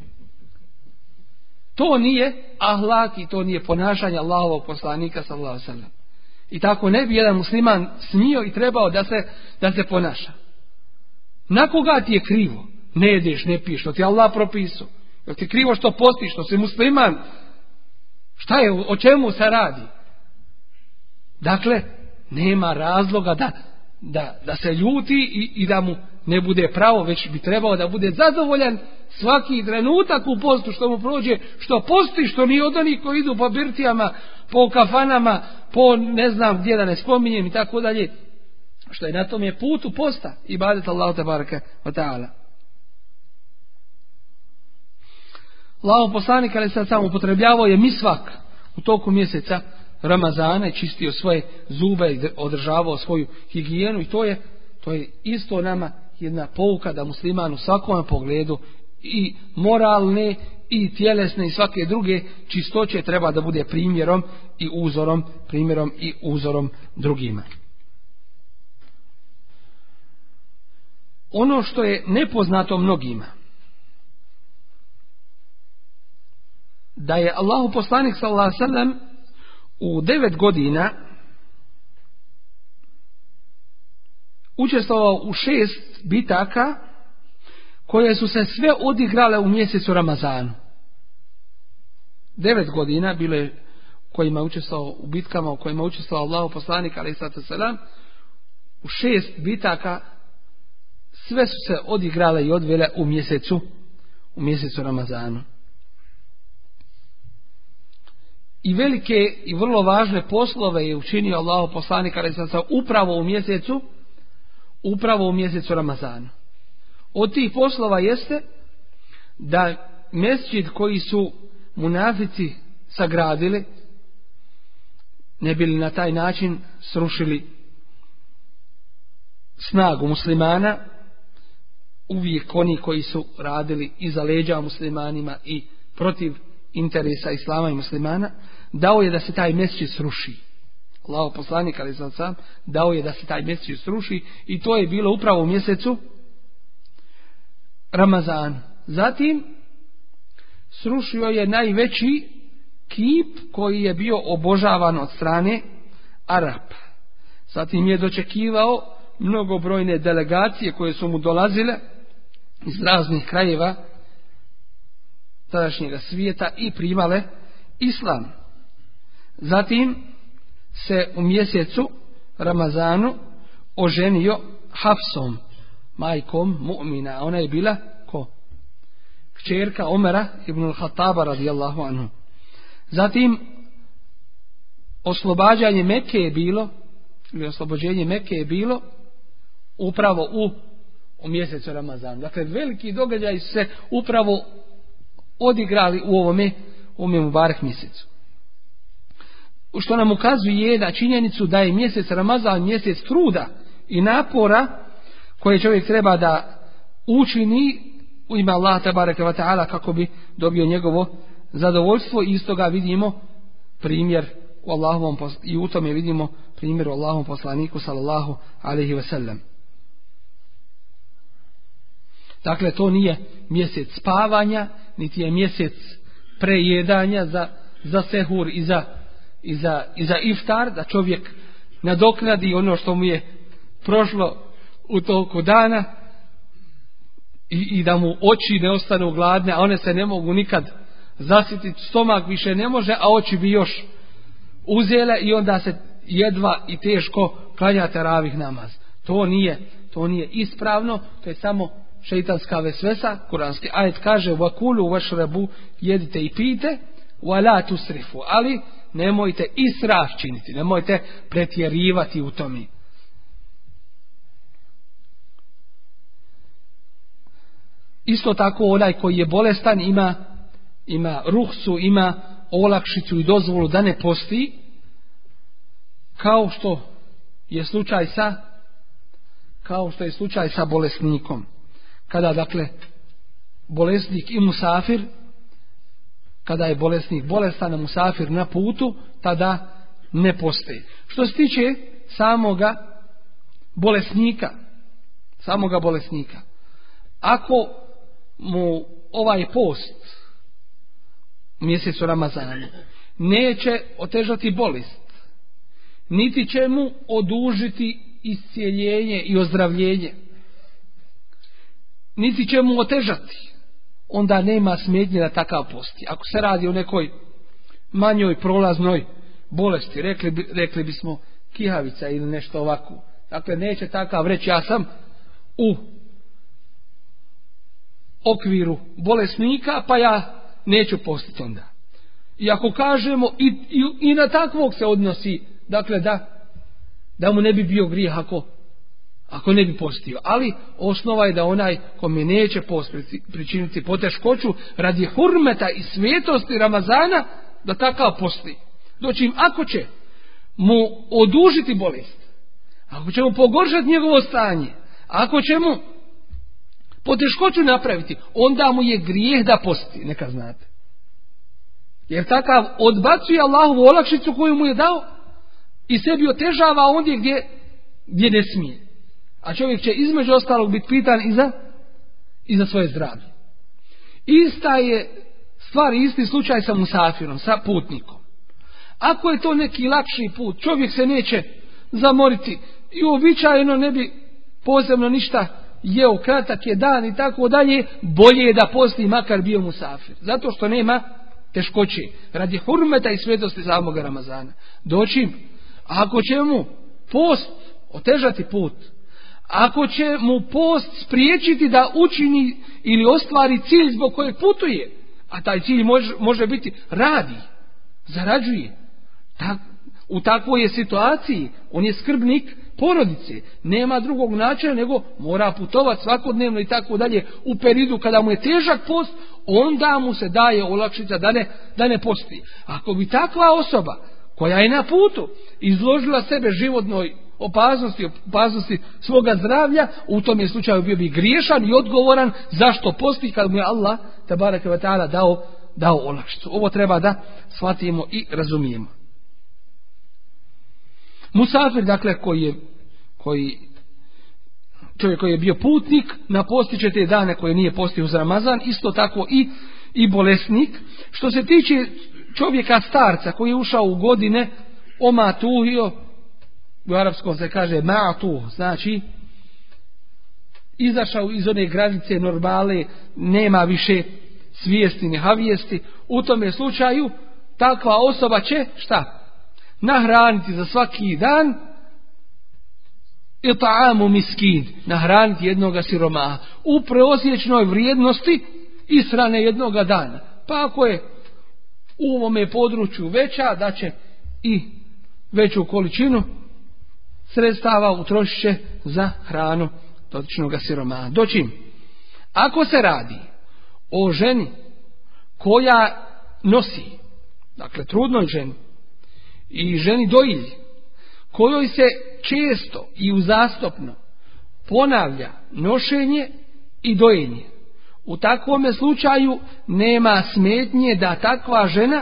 To nije ahlak i to nije ponašanje Allahovog poslanika sallallahu alejhi ve sellem. I tako ne bi jedan musliman smio i trebao da se, da se ponaša. Na koga ti je krivo? Ne jedeš, ne piješ, što ti Allah propisao. Jel ti krivo što postiš, što si musliman? Šta je, o čemu se radi? Dakle, nema razloga da, da, da se ljuti i, i da mu ne bude pravo, već bi trebao da bude zadovoljan svaki trenutak u postu što mu prođe, što posti, što nije od onih koji idu po birtijama, po kafanama, po ne znam gdje, da ne spominjem i tako dalje, što je na tom je putu posta, ibadet Allahu tebareke ve taala. Allahov poslanik alejhi ve sellem upotrebljavao je misvak u toku mjeseca Ramazana i čistio svoje zube i održavao svoju higijenu, i to je, to je isto nama jedna pouka da musliman u svakom pogledu i moralne i tjelesne i svake druge čistoće treba da bude primjerom i uzorom, primjerom i uzorom drugima. Ono što je nepoznato mnogima, da je Allahu poslanik sallallahu alejhi ve sellem u devet godina učestvovao u šest bitaka koje su se sve odigrale u mjesecu Ramazanu. Devet godina bilo je kojima je učestvovao u bitkama u kojima je učestvovao Allahu poslanik alejhi ve sellem. U šest bitaka sve su se odigrale i odvele u mjesecu u mjesecu Ramazanu. I velike i vrlo važne poslove je učinio Allahu poslanik alejhi ve sellem upravo u mjesecu upravo u mjesecu Ramazana. Od tih poslova jeste da mesdžid koji su munafici sagradili, ne bili na taj način srušili snagu muslimana, uvijek oni koji su radili iza leđa muslimanima i protiv interesa islama i muslimana, dao je da se taj mesdžid sruši. Allahov poslanik alejhi ve sellem dao je da se taj mesdžid sruši, i to je bilo upravo u mjesecu Ramazan. Zatim srušio je najveći kip koji je bio obožavan od strane Arapa. Zatim je dočekivao mnogobrojne delegacije koje su mu dolazile iz raznih krajeva tadašnjega svijeta i primale islam. Zatim se u mjesecu Ramazanu oženio Hafsom, majkom mu'mina. Ona je bila ko? Kćerka Omera ibn al-Khattaba radijallahu anhu. Zatim oslobađanje Mekke je bilo, ili oslobođenje Mekke je bilo upravo u, u mjesecu Ramazanu. Dakle, veliki događaj se upravo odigrali u ovome, u ovome Mubarek mjesecu. što nam ukazuje na činjenicu da je mjesec Ramazan mjesec truda i napora koje čovjek treba da učini u ime Allaha tebareke ve taala kako bi dobio njegovo zadovoljstvo. I iz toga vidimo primjer u Allahovom i u tome vidimo primjer u Allahovom poslaniku sallallahu alejhi ve sellem. Dakle, to nije mjesec spavanja, niti je mjesec prejedanja za, za sehur i za, i, za, i za iftar, da čovjek nadoknadi ono što mu je prošlo u toku dana i, i da mu oči ne ostanu gladne, a one se ne mogu nikad zasititi, stomak više ne može, a oči bi još uzele i onda se jedva i teško klanja teravih namaz. To nije, to nije ispravno, to je samo šeitanska vesvesa. Kuranski ajet kaže: "Vakulu vašrabu", jedite i pijte, "wa la tusrifu", ali nemojte israf činiti, nemojte pretjerivati u tome. Isto tako onaj koji je bolestan ima ima ruhsu, ima olakšicu i dozvolu da ne posti, kao što je slučaj sa kao što je slučaj sa bolesnikom. Kada dakle bolesnik i musafir, kada je bolesnik bolestan, a musafir na putu, tada ne posti. Što se tiče samoga bolesnika, samoga bolesnika, ako mu ovaj post u mjesecu Ramazanu neće otežati bolest, niti će mu odužiti iscijeljenje i ozdravljenje, niti će mu otežati, onda nema smetnje da takav posti. Ako se radi o nekoj manjoj prolaznoj bolesti, rekli, bi, rekli bismo kihavica ili nešto ovako, dakle neće takav reći: ja sam u okviru bolesnika, pa ja neću postiti onda. I ako kažemo i, i, i na takvog se odnosi, dakle da, da mu ne bi bio grijeh ako, ako ne bi postio. Ali osnova je da onaj kome neće post pričiniti poteškoću radi hurmeta i svetosti Ramazana, da takav posti. Dočim ako će mu odužiti bolest, ako će mu pogoršati njegovo stanje, ako će mu poteškoću napraviti, onda mu je grijeh da posti, neka znate. Jer takav odbacuje Allahovu olakšicu koju mu je dao i sebi otežava ondje gdje, gdje ne smije. A čovjek će između ostalog biti pitan i za, i za svoje zdravlje. Ista je stvar, isti slučaj sa musafirom, sa putnikom. Ako je to neki lakši put, čovjek se neće zamoriti i uobičajeno ne bi posebno ništa jeo, kratak je dan i tako dalje, bolje je da posti makar bio musafir. Zato što nema teškoće, radi hurmeta i svetosti samog Ramazana. Doći, ako će mu post otežati put, ako će mu post spriječiti da učini ili ostvari cilj zbog kojeg putuje, a taj cilj može, može biti radi, zarađuje, tak, u takvoj je situaciji, on je skrbnik porodice, nema drugog načina nego mora putovati svakodnevno i tako dalje, u periodu kada mu je težak post, onda mu se daje olakšica da ne, da ne posti. Ako bi takva osoba koja je na putu izložila sebe životnoj opasnosti, opasnosti svoga zdravlja, u tom je slučaju bio bi griješan i odgovoran zašto posti kad mu je Allah tebareke ve taala dao, dao olakšicu. Ovo treba da shvatimo i razumijemo. Musafir, dakle, koji je koji, čovjek koji je bio putnik, napostiće te dane koje nije postio uz Ramazan, isto tako i, i bolesnik. Što se tiče čovjeka starca koji je ušao u godine, omatuhio, u arapskom se kaže ma'tuh, znači izašao iz one granice normale, nema više svijesti ni havijesti, u tome slučaju takva osoba će šta? Nahraniti za svaki dan it'amu miskin, nahraniti jednoga siromaha u prosječnoj vrijednosti ishrane jednoga dana. Pa ako je u ovome području veća, da će i veću količinu sredstava utrošit će za hranu dotičnoga siromaha. Dočim, ako se radi o ženi koja nosi, dakle trudnoj ženi, i ženi dojilji, kojoj se često i uzastopno ponavlja nošenje i dojenje, u takvome slučaju nema smetnje da takva žena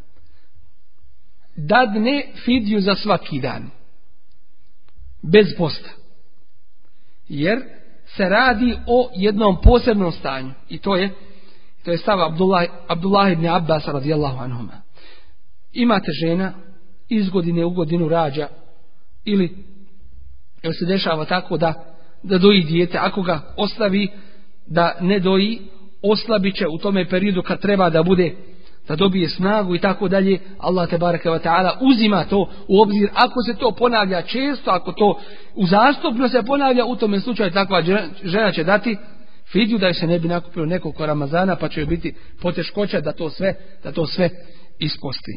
dadne fidju za svaki dan, bez posta. Jer se radi o jednom posebnom stanju. I to je, to je stav Abdullah, Abdullah ibn Abbas radijallahu anhuma. Imate žena, iz godine u godinu rađa, ili jel se dešava tako da, da doji dijete, ako ga ostavi da ne doji, oslabit će u tome periodu kad treba da bude, da dobije snagu i tako dalje. Allah tebareke ve taala uzima to u obzir. Ako se to ponavlja često, ako to uzastopno se ponavlja, u tome slučaju takva žena će dati fidju da se ne bi nakupilo nekoliko Ramazana, pa će joj biti poteškoća da to sve, da to sve isposti.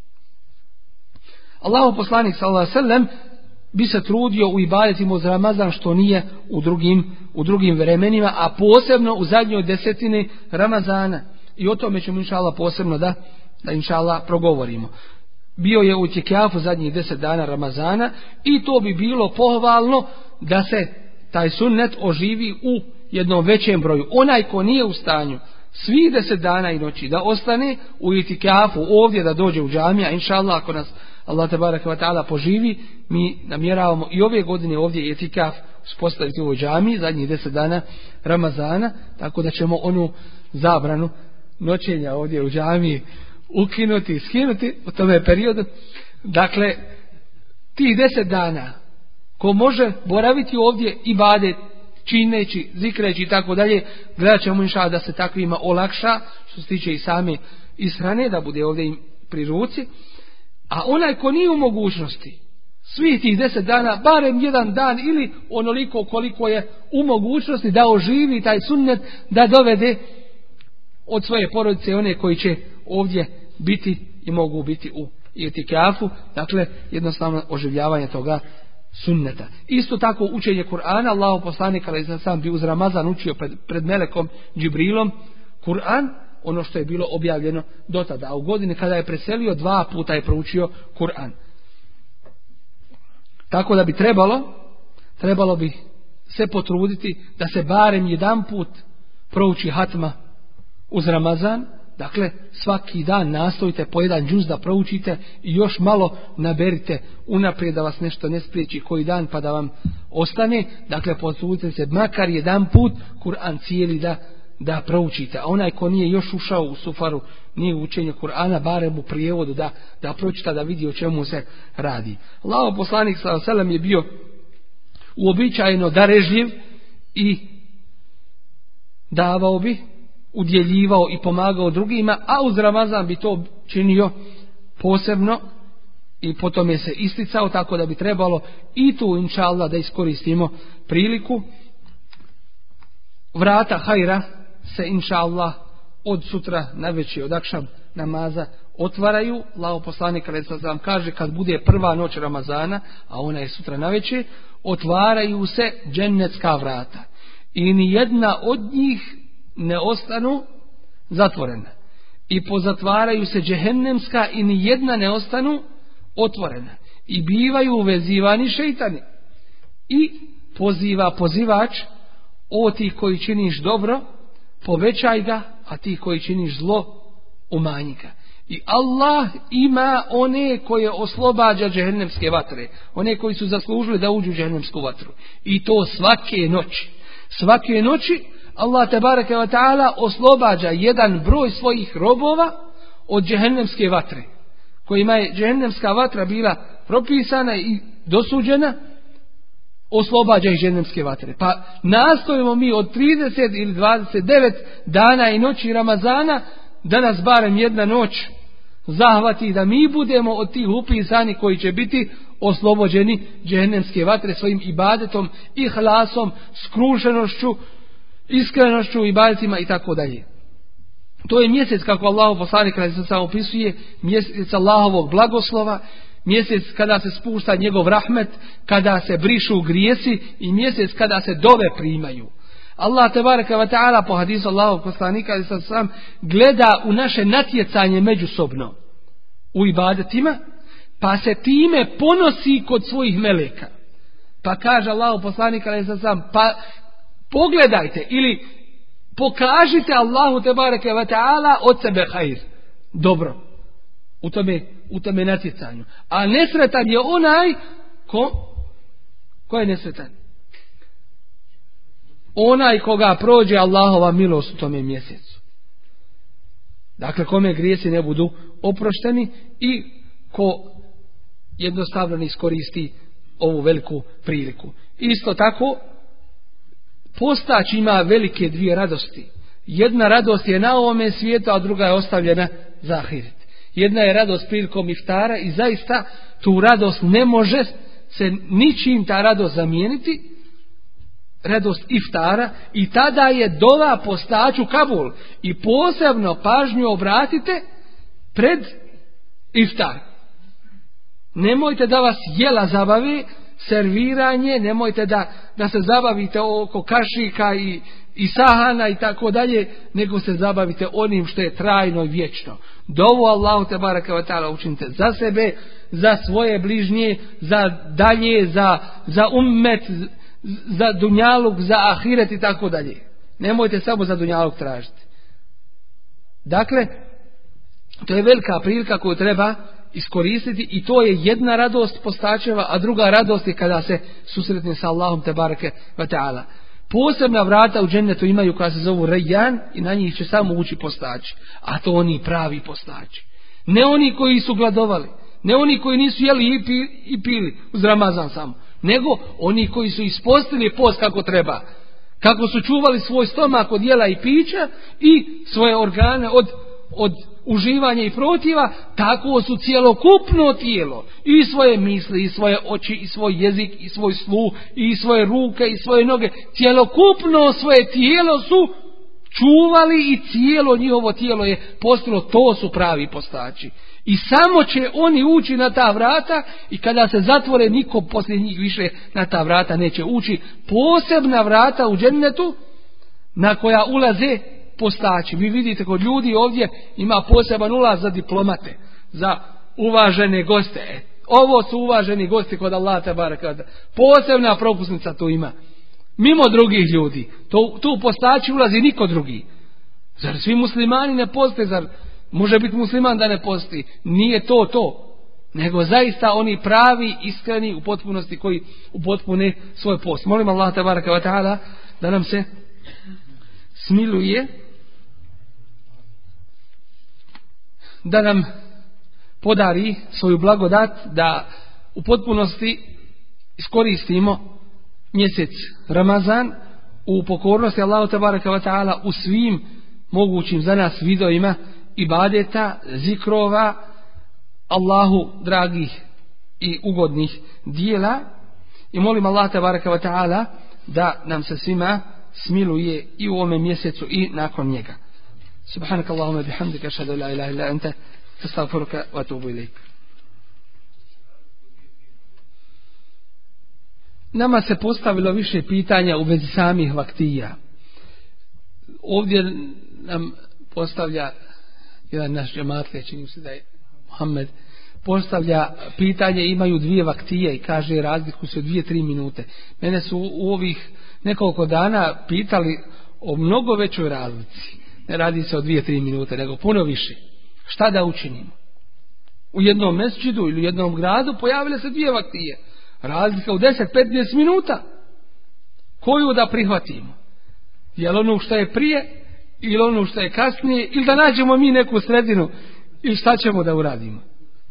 Allahov poslanik sallallahu alejhi ve sellem bi se trudio u ibadetima uz Ramazan što nije u drugim, u drugim vremenima, a posebno u zadnjoj desetini Ramazana. I o tome ćemo inšallah posebno da, da inšallah progovorimo. Bio je u itikafu zadnjih deset dana Ramazana i to bi bilo pohvalno da se taj sunnet oživi u jednom većem broju. Onaj ko nije u stanju svih deset dana i noći da ostane u itikafu ovdje, da dođe u džamija, inšallah ako nas Allah tebareke ve taala poživi, mi namjeravamo i ove godine ovdje itikaf uspostaviti u ovoj džamiji zadnjih deset dana Ramazana, tako da ćemo onu zabranu noćenja ovdje u džamiji ukinuti i skinuti u tome periodu. Dakle, tih deset dana ko može boraviti ovdje ibadet, čineći, zikreći i tako dalje, gledat ćemo inšallah da se takvima olakša što se tiče i same ishrane, da bude ovdje im pri ruci. A onaj ko nije u mogućnosti svih tih deset dana, barem jedan dan ili onoliko koliko je u mogućnosti da oživi taj sunnet, da dovede od svoje porodice one koji će ovdje biti i mogu biti u itikafu, dakle jednostavno oživljavanje toga sunneta. Isto tako učenje Kur'ana. Allahov poslanik alejhi sam bi uz Ramazan učio pred, pred melekom Džibrilom Kur'an, ono što je bilo objavljeno do tada. A u godini kada je preselio, dva puta je proučio Kur'an. Tako da bi trebalo, trebalo bi se potruditi da se barem jedan put prouči hatma uz Ramazan. Dakle, svaki dan nastojite po jedan džuz da proučite i još malo naberite unaprijed da vas nešto ne spriječi koji dan pa da vam ostane. Dakle, potrudite se makar jedan put Kur'an cijeli da, da proučite. A onaj ko nije još ušao u sufaru, nije u učenje Kur'ana, barem u prijevodu da, da pročita, da vidi o čemu se radi. Allahov poslanik sallallahu alejhi ve sellem je bio uobičajeno darežljiv i davao bi, udjeljivao i pomagao drugima, a uz Ramazan bi to činio posebno i potom je se isticao, tako da bi trebalo i tu inšallah da iskoristimo priliku. Vrata hajra se inšallah od sutra na večer, od akšam namaza otvaraju. Allahov poslanik alejhi ve kaže kad bude prva noć Ramazana, a ona je sutra na večer, otvaraju se džennetska vrata i ni jedna od njih ne ostanu zatvorena. I pozatvaraju se džehennemska i ni jedna ne ostanu otvorena. I bivaju uvezivani šeitani. I poziva pozivač: o ti koji činiš dobro, povećaj ga, a ti koji činiš zlo, umanji ga. I Allah ima one koje oslobađa džehennemske vatre, one koji su zaslužili da uđu u džehennemsku vatru. I to svake noći. Svake noći Allah tebareke ve taala oslobađa jedan broj svojih robova od džehennemske vatre, kojima je džehennemska vatra bila propisana i dosuđena, oslobađa ih džehennemske vatre. Pa nastojimo mi od trideset ili dvadeset devet dana i noći Ramazana da nas barem jedna noć zahvati, da mi budemo od tih upisani koji će biti oslobođeni džehennemske vatre svojim ibadetom, ihlasom, skrušenošću, iskrenošću, ibadetima i tako dalje. To je mjesec, kako Allahov poslanik kada se sam opisuje, mjesec Allahovog blagoslova, mjesec kada se spušta njegov rahmet, kada se brišu grijesi i mjesec kada se dove primaju. Allah tebareke ve taala po hadisu Allahovog poslanika kada se sam gleda u naše natjecanje međusobno u ibadetima, pa se time ponosi kod svojih meleka. Pa kaže Allahu poslanik alejhi ve sellem, pa pogledajte ili pokažite Allahu tebareke ve taala od sebe hajr. Dobro. U tome, u tome natjecanju. A nesretan je onaj ko, ko je nesretan? Onaj koga prođe Allahova milost u tome mjesecu. Dakle, kome grijesi ne budu oprošteni i ko jednostavno ne iskoristi ovu veliku priliku. Isto tako, postać ima velike dvije radosti. Jedna radost je na ovome svijetu, a druga je ostavljena za ahiret. Jedna je radost prilikom iftara i zaista tu radost ne može se ničim ta radost zamijeniti. Radost iftara i tada je dova postaću kabul i posebno pažnju obratite pred iftar. Nemojte da vas jela zabavi, serviranje, nemojte da, da se zabavite oko kašika i, i sahana i tako dalje, nego se zabavite onim što je trajno i vječno. Dovu Allahu te baraka ve taala učinite za sebe, za svoje bližnje, za dalje, za, za ummet, za dunjaluk, za ahiret i tako dalje. Nemojte samo za dunjaluk tražiti. Dakle, to je velika prilika koju treba iskoristiti i to je jedna radost postačeva, a druga radost je kada se susretne sa Allahom te bareke ve taala. Posebna vrata u džennetu imaju koja se zovu Rejjan i na njih će samo ući postači, a to oni pravi postači. Ne oni koji su gladovali, ne oni koji nisu jeli i, pi, i pili uz Ramazan samo, nego oni koji su ispostili post kako treba, kako su čuvali svoj stomak od jela i pića i svoje organe od, od uživanja i protiva, tako su cjelokupno tijelo, i svoje misli, i svoje oči, i svoj jezik, i svoj sluh, i svoje ruke, i svoje noge, cjelokupno svoje tijelo su čuvali i cijelo njihovo tijelo je postalo, to su pravi postači. I samo će oni ući na ta vrata i kada se zatvore niko poslije njih više na ta vrata neće ući. Posebna vrata u džennetu na koja ulaze postači. Vi vidite kod ljudi ovdje ima poseban ulaz za diplomate, za uvažene goste. Ovo su uvaženi gosti kod Allaha te bareka. Posebna propusnica tu ima. Mimo drugih ljudi. To, tu postači ulazi niko drugi. Zar svi muslimani ne postoje? Zar može biti musliman da ne postoji? Nije to to. Nego zaista oni pravi, iskreni u potpunosti koji upotpune svoj post. Molim Allaha te bareka ve taala da nam se smiluje, da nam podari svoju blagodat, da u potpunosti iskoristimo mjesec Ramazan u pokornosti Allahu te bareka ve taala u svim mogućim za nas vidovima ibadeta, zikrova, Allahu dragih i ugodnih dijela. I molim Allah te bareka ve taala da nam se svima smiluje i u ovome mjesecu i nakon njega. Subhanak Allahumma bihamdika ashhadu an la ilaha illa anta astaghfiruka wa atubu ilaik. Nama se postavilo više pitanja u vezi samih vaktija. Ovdje nam postavlja jedan naš džematlija, čini se da je Muhammed, postavlja pitanje, imaju dvije vaktije i kaže razliku su dvije, tri minute. Mene su u ovih nekoliko dana pitali o mnogo većoj razlici. Ne radi se o dvije, tri minute, nego puno više. Šta da učinimo? U jednom mesdžidu ili u jednom gradu pojavile se dvije vaktije. Razlika u deset do petnaest minuta. Koju da prihvatimo? Je li ono što je prije ili ono što je kasnije, ili da nađemo mi neku sredinu ili šta ćemo da uradimo?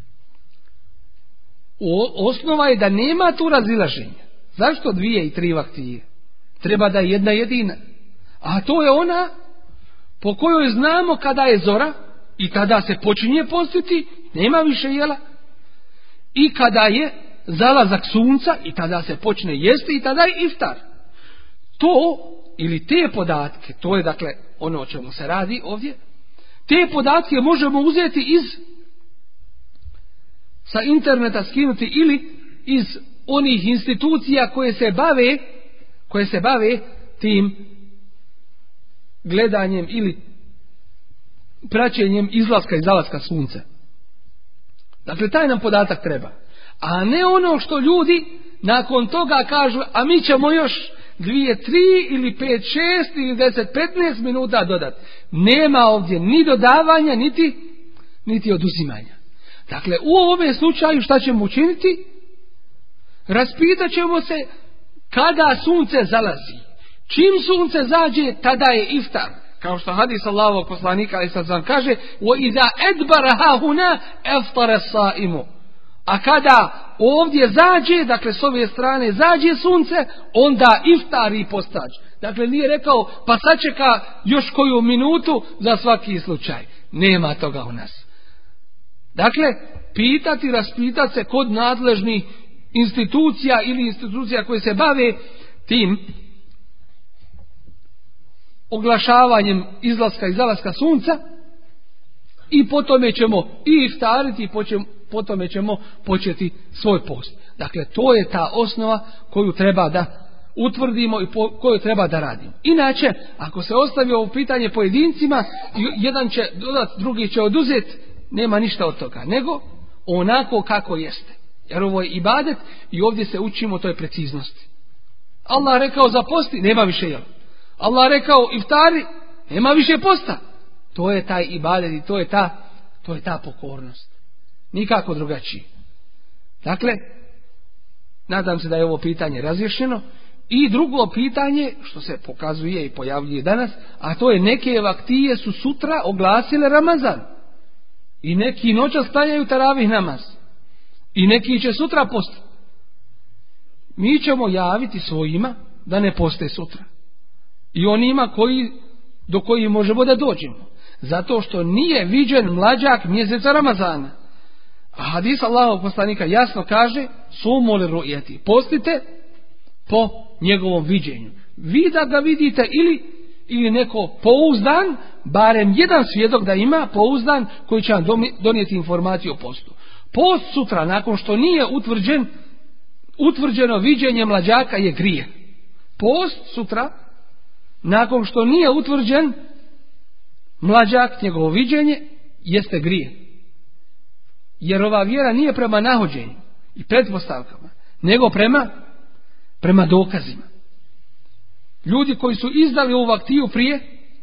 O, osnova je da nema tu razilaženja. Zašto dvije i tri vaktije? Treba da je jedna jedina. A to je ona po kojoj znamo kada je zora i kada se počinje postiti, nema više jela. I kada je zalazak sunca i tada se počne jesti i tada je iftar. To ili te podatke, to je dakle ono o čemu se radi ovdje, te podatke možemo uzeti iz sa interneta skinuti ili iz onih institucija koje se bave koje se bave tim gledanjem ili praćenjem izlaska i zalaska sunca. Dakle, taj nam podatak treba. A ne ono što ljudi nakon toga kažu, a mi ćemo još dvije, tri ili pet, šest ili deset, petnaest minuta dodati. Nema ovdje ni dodavanja, niti, niti oduzimanja. Dakle, u ovome slučaju šta ćemo učiniti? Raspitat ćemo se kada sunce zalazi. Čim sunce zađe, tada je iftar. Kao što hadis Allahovog poslanika alejhi selam kaže: "Wa iza adbara hahuna aftara as-saimu." A kada ovdje zađe, dakle s ove strane zađe sunce, onda iftari postač. Dakle, nije rekao pa sačeka još koju minutu za svaki slučaj. Nema toga u nas. Dakle, pitati, raspitati se kod nadležnih institucija ili institucija koje se bave tim oglašavanjem izlaska i zalaska sunca, i potome ćemo i iftariti i potome ćemo početi svoj post. Dakle, to je ta osnova koju treba da utvrdimo i po, koju treba da radimo. Inače, ako se ostavi ovo pitanje pojedincima, jedan će dodat, drugi će oduzeti, nema ništa od toga, nego onako kako jeste. Jer ovo je ibadet i ovdje se učimo toj preciznosti. Allah rekao za posti, nema više jela. Allah rekao iftari, nema više posta. To je taj ibadet i to je ta, to je ta pokornost. Nikako drugačije. Dakle, nadam se da je ovo pitanje razriješeno. I drugo pitanje, što se pokazuje i pojavljuje danas, a to je neke vaktije su sutra oglasile Ramazan. I neki noća stanjaju taravih namaz. I neki će sutra postati. Mi ćemo javiti svojima da ne poste sutra. I onima koji, do koji možemo da dođemo. Zato što nije viđen mlađak mjeseca Ramazana. A hadis Allahovog poslanika jasno kaže: sumu li ru'yati, postite po njegovom viđenju. Vi da ga vidite ili, ili neko pouzdan, barem jedan svjedok da ima pouzdan koji će vam donijeti informaciju o postu. Post sutra, nakon što nije utvrđen, utvrđeno viđenje mlađaka, je grije. Post sutra, nakon što nije utvrđen mlađak, njegovo viđenje, jeste grije. Jer ova vjera nije prema nahođenju i pretpostavkama, nego prema, prema dokazima. Ljudi koji su izdali ovu vaktiju prije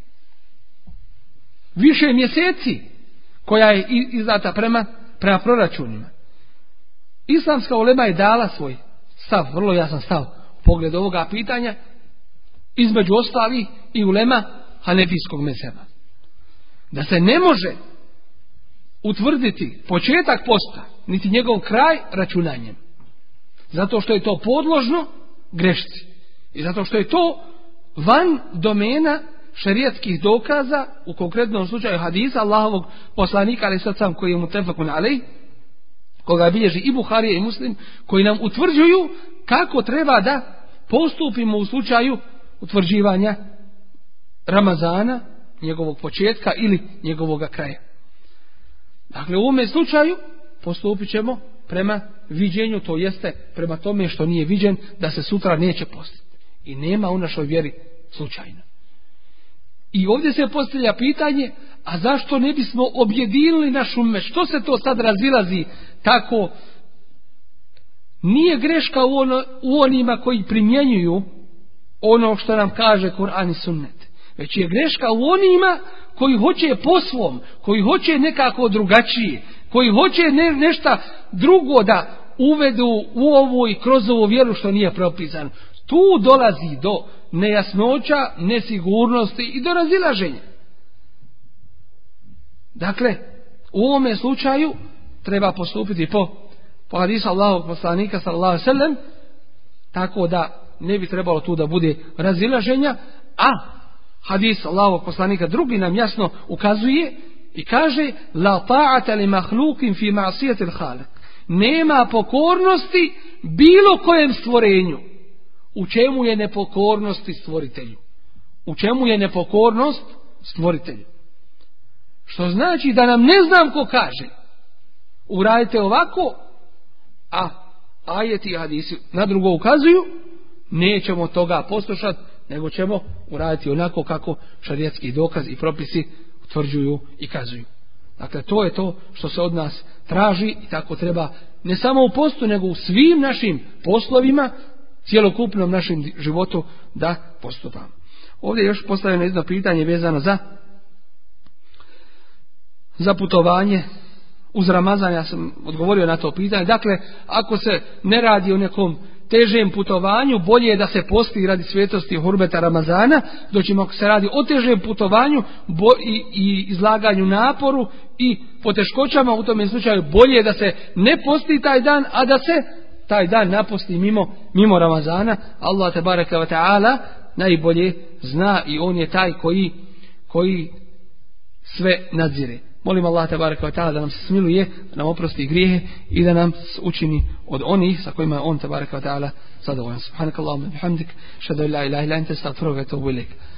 više mjeseci, koja je izdata prema, prema proračunima, islamska ulema je dala svoj stav, vrlo jasan stav u pogledu ovoga pitanja, između ostalih i ulema hanefijskog mezheba. Da se ne može utvrditi početak posta, niti njegov kraj računanjem. Zato što je to podložno grešci. I zato što je to van domena šerijatskih dokaza, u konkretnom slučaju hadisa Allahovog poslanika alejhi selam koji je mutefakun alejh, koga bilježi i Buharija i Muslim, koji nam utvrđuju kako treba da postupimo u slučaju utvrđivanja Ramazana, njegovog početka ili njegovog kraja. Dakle, u ovome slučaju postupit ćemo prema viđenju, to jeste prema tome što nije viđen, da se sutra neće postiti. I nema u našoj vjeri slučajno. I ovdje se postavlja pitanje, a zašto ne bismo objedinili naš ummet? Što se to sad razilazi tako? Nije greška u, ono, u onima koji primjenjuju ono što nam kaže Kur'an i sunnet. Već je greška u onima koji hoće po svom, koji hoće nekako drugačije, koji hoće ne, nešto drugo da uvedu u ovu i kroz ovu vjeru što nije propisano. Tu dolazi do nejasnoća, nesigurnosti i do razilaženja. Dakle, u ovome slučaju treba postupiti po, po hadisu Allahovog poslanika sallallahu alejhi ve sellem, tako da ne bi trebalo tu da bude razilaženja, a hadis Allahovog poslanika drugi nam jasno ukazuje i kaže: la ta'ata li mahlukin fi ma'siyatil khaliq. Nema pokornosti bilo kojem stvorenju. U čemu je nepokornosti stvoritelju? U čemu je nepokornost stvoritelju? Što znači da nam ne znam ko kaže uradite ovako, a ajeti i hadisi na drugo ukazuju, nećemo toga poslušati, nego ćemo uraditi onako kako šarijatski dokaz i propisi utvrđuju i kazuju. Dakle, to je to što se od nas traži i tako treba ne samo u postu, nego u svim našim poslovima, cjelokupnom našem životu da postupamo. Ovdje je još postavljeno jedno pitanje vezano za za putovanje uz Ramazan. Ja sam odgovorio na to pitanje. Dakle, ako se ne radi o nekom težem putovanju, bolje je da se posti radi svetosti hurbeta Ramazana, doćemo ako se radi o težem putovanju bo, i, i izlaganju naporu i poteškoćama, u tome slučaju bolje je da se ne posti taj dan, a da se taj dan naposti mimo, mimo Ramazana. Allah tebareke ve taala najbolje zna i on je taj koji, koji sve nadzire. Molim Allah tebareke ve taala da nam se smiluje, da nam oprosti grijehe i da nam učini od onih sa kojima je on tebareke ve taala zadovoljan. Subhanakallahumma bihamdik, ashhadu an la ilaha illa anta, astaghfiruka wa atubu ilaik.